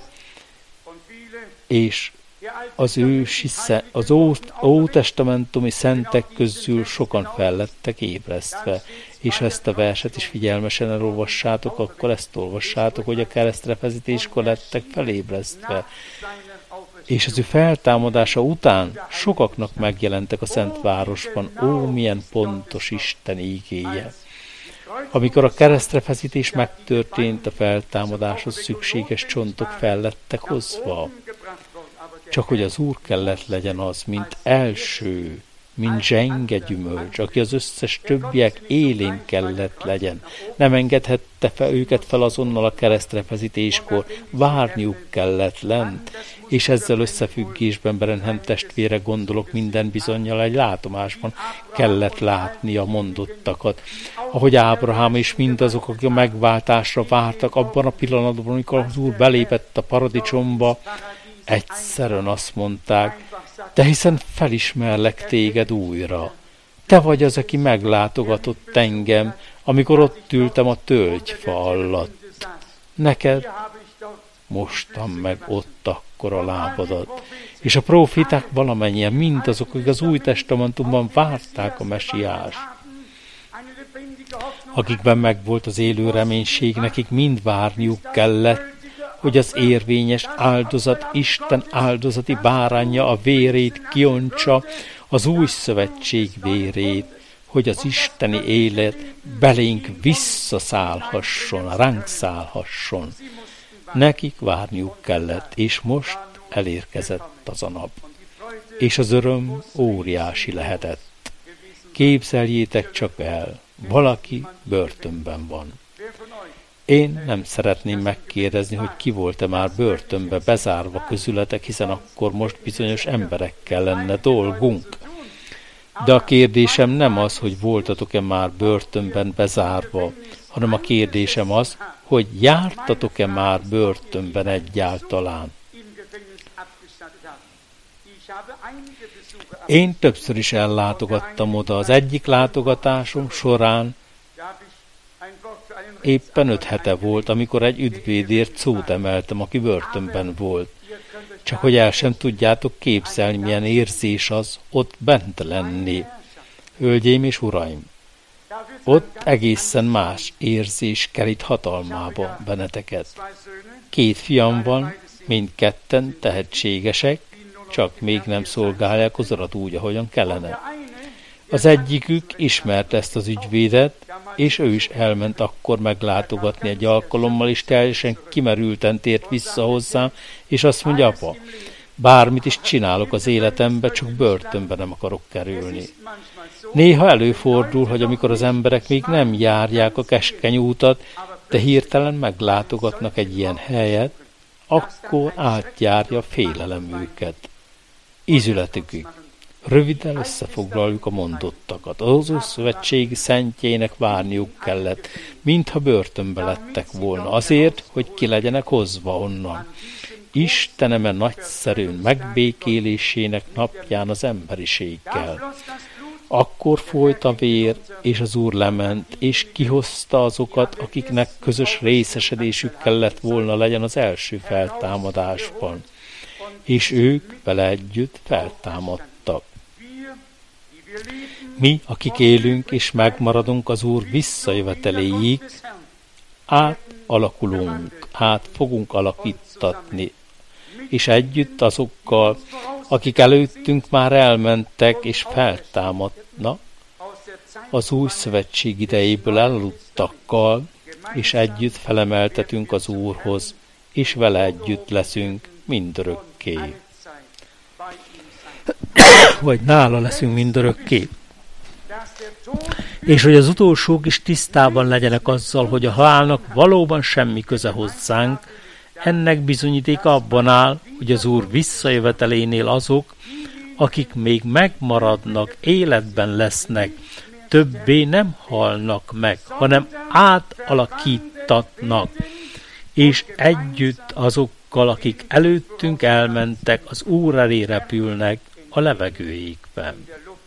és az ősi, az ótestamentumi szentek közül sokan fellettek ébresztve. És ezt a verset is figyelmesen elolvassátok, akkor ezt olvassátok, hogy a keresztre feszítéskor lettek felébresztve. És az ő feltámadása után sokaknak megjelentek a Szentvárosban. Ó, milyen pontos Isten ígéje! Amikor a keresztre feszítés megtörtént, a feltámadáshoz szükséges csontok fel lettek hozva. Csak hogy az Úr kellett legyen az, mint első, mint zsenge gyümölcs, aki az összes többiek élén kellett legyen. Nem engedhette fel őket fel azonnal a keresztre feszítéskor, várniuk kellett lent, és ezzel összefüggésben Branham testvére gondolok minden bizonnyal egy látomásban kellett látni a mondottakat. Ahogy Ábrahám és mindazok, akik a megváltásra vártak, abban a pillanatban, amikor az Úr belépett a paradicsomba, egyszerűen azt mondták: de hiszen felismerlek téged újra. Te vagy az, aki meglátogatott engem, amikor ott ültem a tölgyfa alatt. Neked mostam meg ott akkor a lábadat. És a próféták valamennyien, mindazok, akik az Új Testamentumban várták a mesiást, akikben megvolt az élő reménység, nekik mind várniuk kellett, hogy az érvényes áldozat, Isten áldozati báránja a vérét kiontsa, az új szövetség vérét, hogy az isteni élet belénk visszaszállhasson, ránk szállhasson. Nekik várniuk kellett, és most elérkezett az a nap. És az öröm óriási lehetett. Képzeljétek csak el, valaki börtönben van. Én nem szeretném megkérdezni, hogy ki volt-e már börtönbe bezárva közületek, hiszen akkor most bizonyos emberekkel lenne dolgunk. De a kérdésem nem az, hogy voltatok-e már börtönben bezárva, hanem a kérdésem az, hogy jártatok-e már börtönben egyáltalán. Én többször is ellátogattam oda. Az egyik látogatásom során éppen öt hete volt, amikor egy ügyvédért szót emeltem, aki börtönben volt. csak hogy el sem tudjátok képzelni, milyen érzés az ott bent lenni. Hölgyeim és uraim, ott egészen más érzés kerít hatalmába benneteket. Két fiam van, mindketten tehetségesek, csak még nem szolgálják az urat úgy, ahogyan kellene. Az egyikük ismerte ezt az ügyvédet, és ő is elment akkor meglátogatni egy alkalommal, és teljesen kimerülten tért vissza hozzám, és azt mondja, apa, bármit is csinálok az életemben, csak börtönbe nem akarok kerülni. Néha előfordul, hogy amikor az emberek még nem járják a keskeny útat, de hirtelen meglátogatnak egy ilyen helyet, akkor átjárja félelem őket. Ízületükig. Röviden összefoglaljuk a mondottakat. Az Ószövetség szentjének várniuk kellett, mintha börtönbe lettek volna, azért, hogy ki legyenek hozva onnan. Isteneme nagyszerűn megbékélésének napján az emberiséggel. Akkor folyt a vér, és az Úr lement, és kihozta azokat, akiknek közös részesedésük kellett volna legyen az első feltámadásban. És ők vele együtt feltámadtak. Mi, akik élünk és megmaradunk az Úr visszajöveteléig, átalakulunk, át fogunk alakítatni, és együtt azokkal, akik előttünk már elmentek és feltámadnak, az új szövetség idejéből elaludtakkal, és együtt felemeltetünk az Úrhoz, és vele együtt leszünk mindörökké. Vagy nála leszünk mindörökké. És hogy az utolsók is tisztában legyenek azzal, hogy a halálnak valóban semmi köze hozzánk, ennek bizonyítéka abban áll, hogy az Úr visszajövetelénél azok, akik még megmaradnak, életben lesznek, többé nem halnak meg, hanem átalakítatnak, és együtt azokkal, akik előttünk elmentek, az Úr elé repülnek a levegőjékben.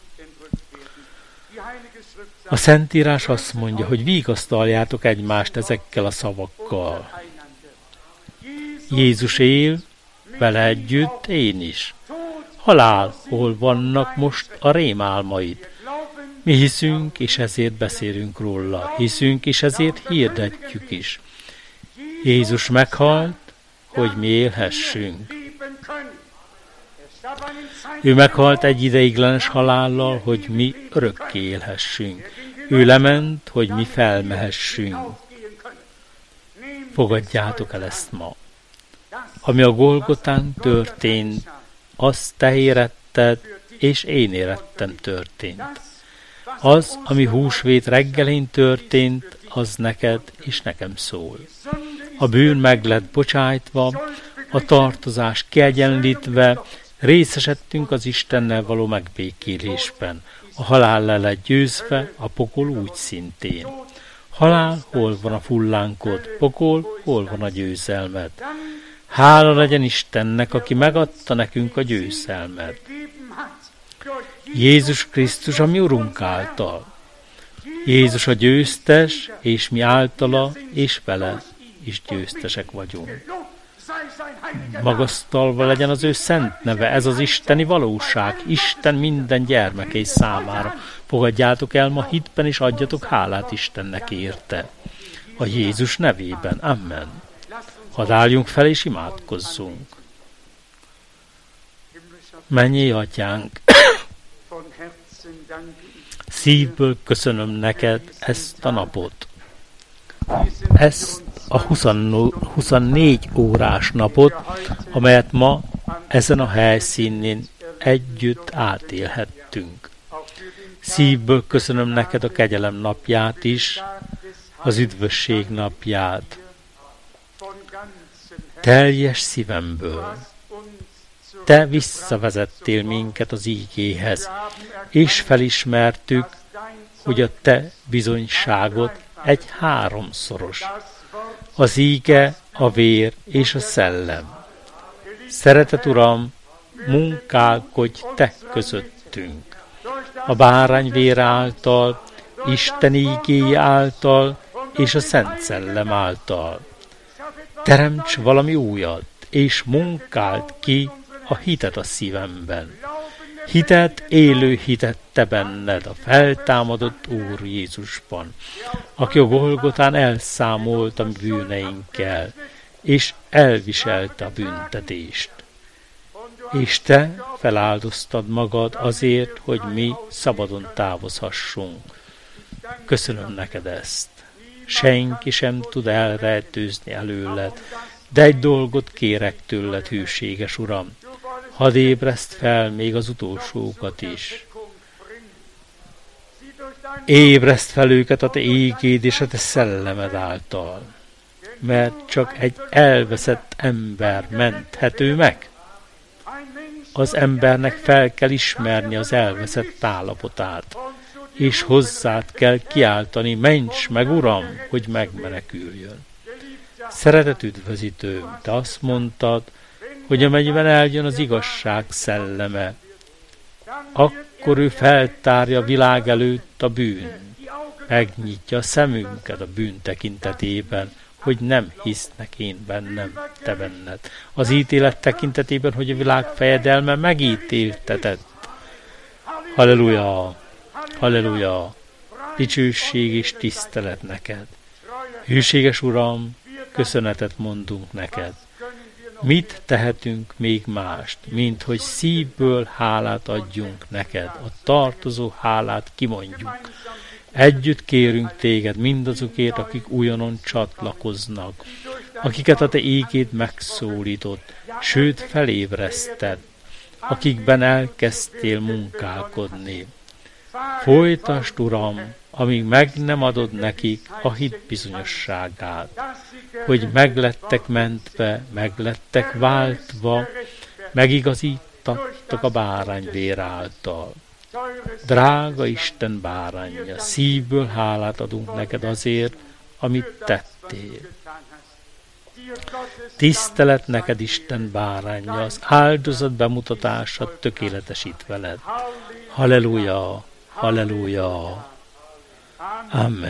A Szentírás azt mondja, hogy vigasztaljátok egymást ezekkel a szavakkal. Jézus él, vele együtt én is. Halál, hol vannak most a rémálmaid? Mi hiszünk, és ezért beszélünk róla. Hiszünk, és ezért hirdetjük is. Jézus meghalt, hogy mi élhessünk. Ő meghalt egy ideiglenes halállal, hogy mi örökké élhessünk. Ő lement, hogy mi felmehessünk. Fogadjátok el ezt ma. Ami a Golgotán történt, az te éretted, és én érettem történt. Az, ami húsvét reggelén történt, az neked és nekem szól. A bűn meg lett bocsájtva, a tartozás kiegyenlítve, részesedtünk az Istennel való megbékélésben. A halál le lett győzve, a pokol úgy szintén. Halál, hol van a fullánkod? Pokol, hol van a győzelmed? Hála legyen Istennek, aki megadta nekünk a győzelmet. Jézus Krisztus a mi Urunk által. Jézus a győztes, és mi általa, és vele is győztesek vagyunk. Magasztalva legyen az ő szent neve, ez az isteni valóság, Isten minden gyermekei számára. Fogadjátok el ma hitben, és adjatok hálát Istennek érte. A Jézus nevében. Amen. Hadd álljunk fel, és imádkozzunk. Mennyei Atyánk, szívből köszönöm neked ezt a napot. Ezt a huszonnégy órás napot, amelyet ma ezen a helyszínén együtt átélhettünk. Szívből köszönöm neked a kegyelem napját is, az üdvösség napját. Teljes szívemből te visszavezettél minket az ígéhez, és felismertük, hogy a te bizonyságot egy háromszoros. Az íge, a vér és a szellem. Szeretet Uram, munkálkodj te közöttünk. A bárány vér által, Isten ígéi által és a Szent Szellem által. Teremts valami újat, és munkáld ki a hitet a szívemben. Hitet, élő hitet te benned, a feltámadott Úr Jézusban, aki a Golgotán elszámolt a bűneinkkel, és elviselte a büntetést. És te feláldoztad magad azért, hogy mi szabadon távozhassunk. Köszönöm neked ezt. Senki sem tud elrejtőzni előled, de egy dolgot kérek tőled, hűséges Uram. Hadd ébreszt fel még az utolsókat is. Ébreszt fel őket a te égéd és a te szellemed által, mert csak egy elveszett ember menthető meg. Az embernek fel kell ismerni az elveszett állapotát, és hozzád kell kiáltani, ments meg, Uram, hogy megmeneküljön. Szeretett üdvözítőm, te azt mondtad, hogy amennyiben eljön az igazság szelleme, akkor ő feltárja a világ előtt a bűn, megnyitja a szemünket a bűn tekintetében, hogy nem hisznek én bennem, te benned. Az ítélet tekintetében, hogy a világ fejedelme megítéltetett. Halleluja! Halleluja! Dicsőség és tisztelet neked. Hűséges Uram, köszönetet mondunk neked. Mit tehetünk még mást, mint hogy szívből hálát adjunk neked, a tartozó hálát kimondjuk. Együtt kérünk téged mindazokért, akik újonnan csatlakoznak, akiket a te ígéd megszólított, sőt felébresztett, akikben elkezdtél munkálkodni. Folytasd, Uram, amíg meg nem adod nekik a hit bizonyosságát, hogy meglettek mentve, meglettek váltva, megigazítottak a bárányvér által. Drága Isten bárányja, szívből hálát adunk neked azért, amit tettél. Tisztelet neked, Isten bárányja, az áldozat bemutatása tökéletesít veled. Halleluja, halleluja, amen.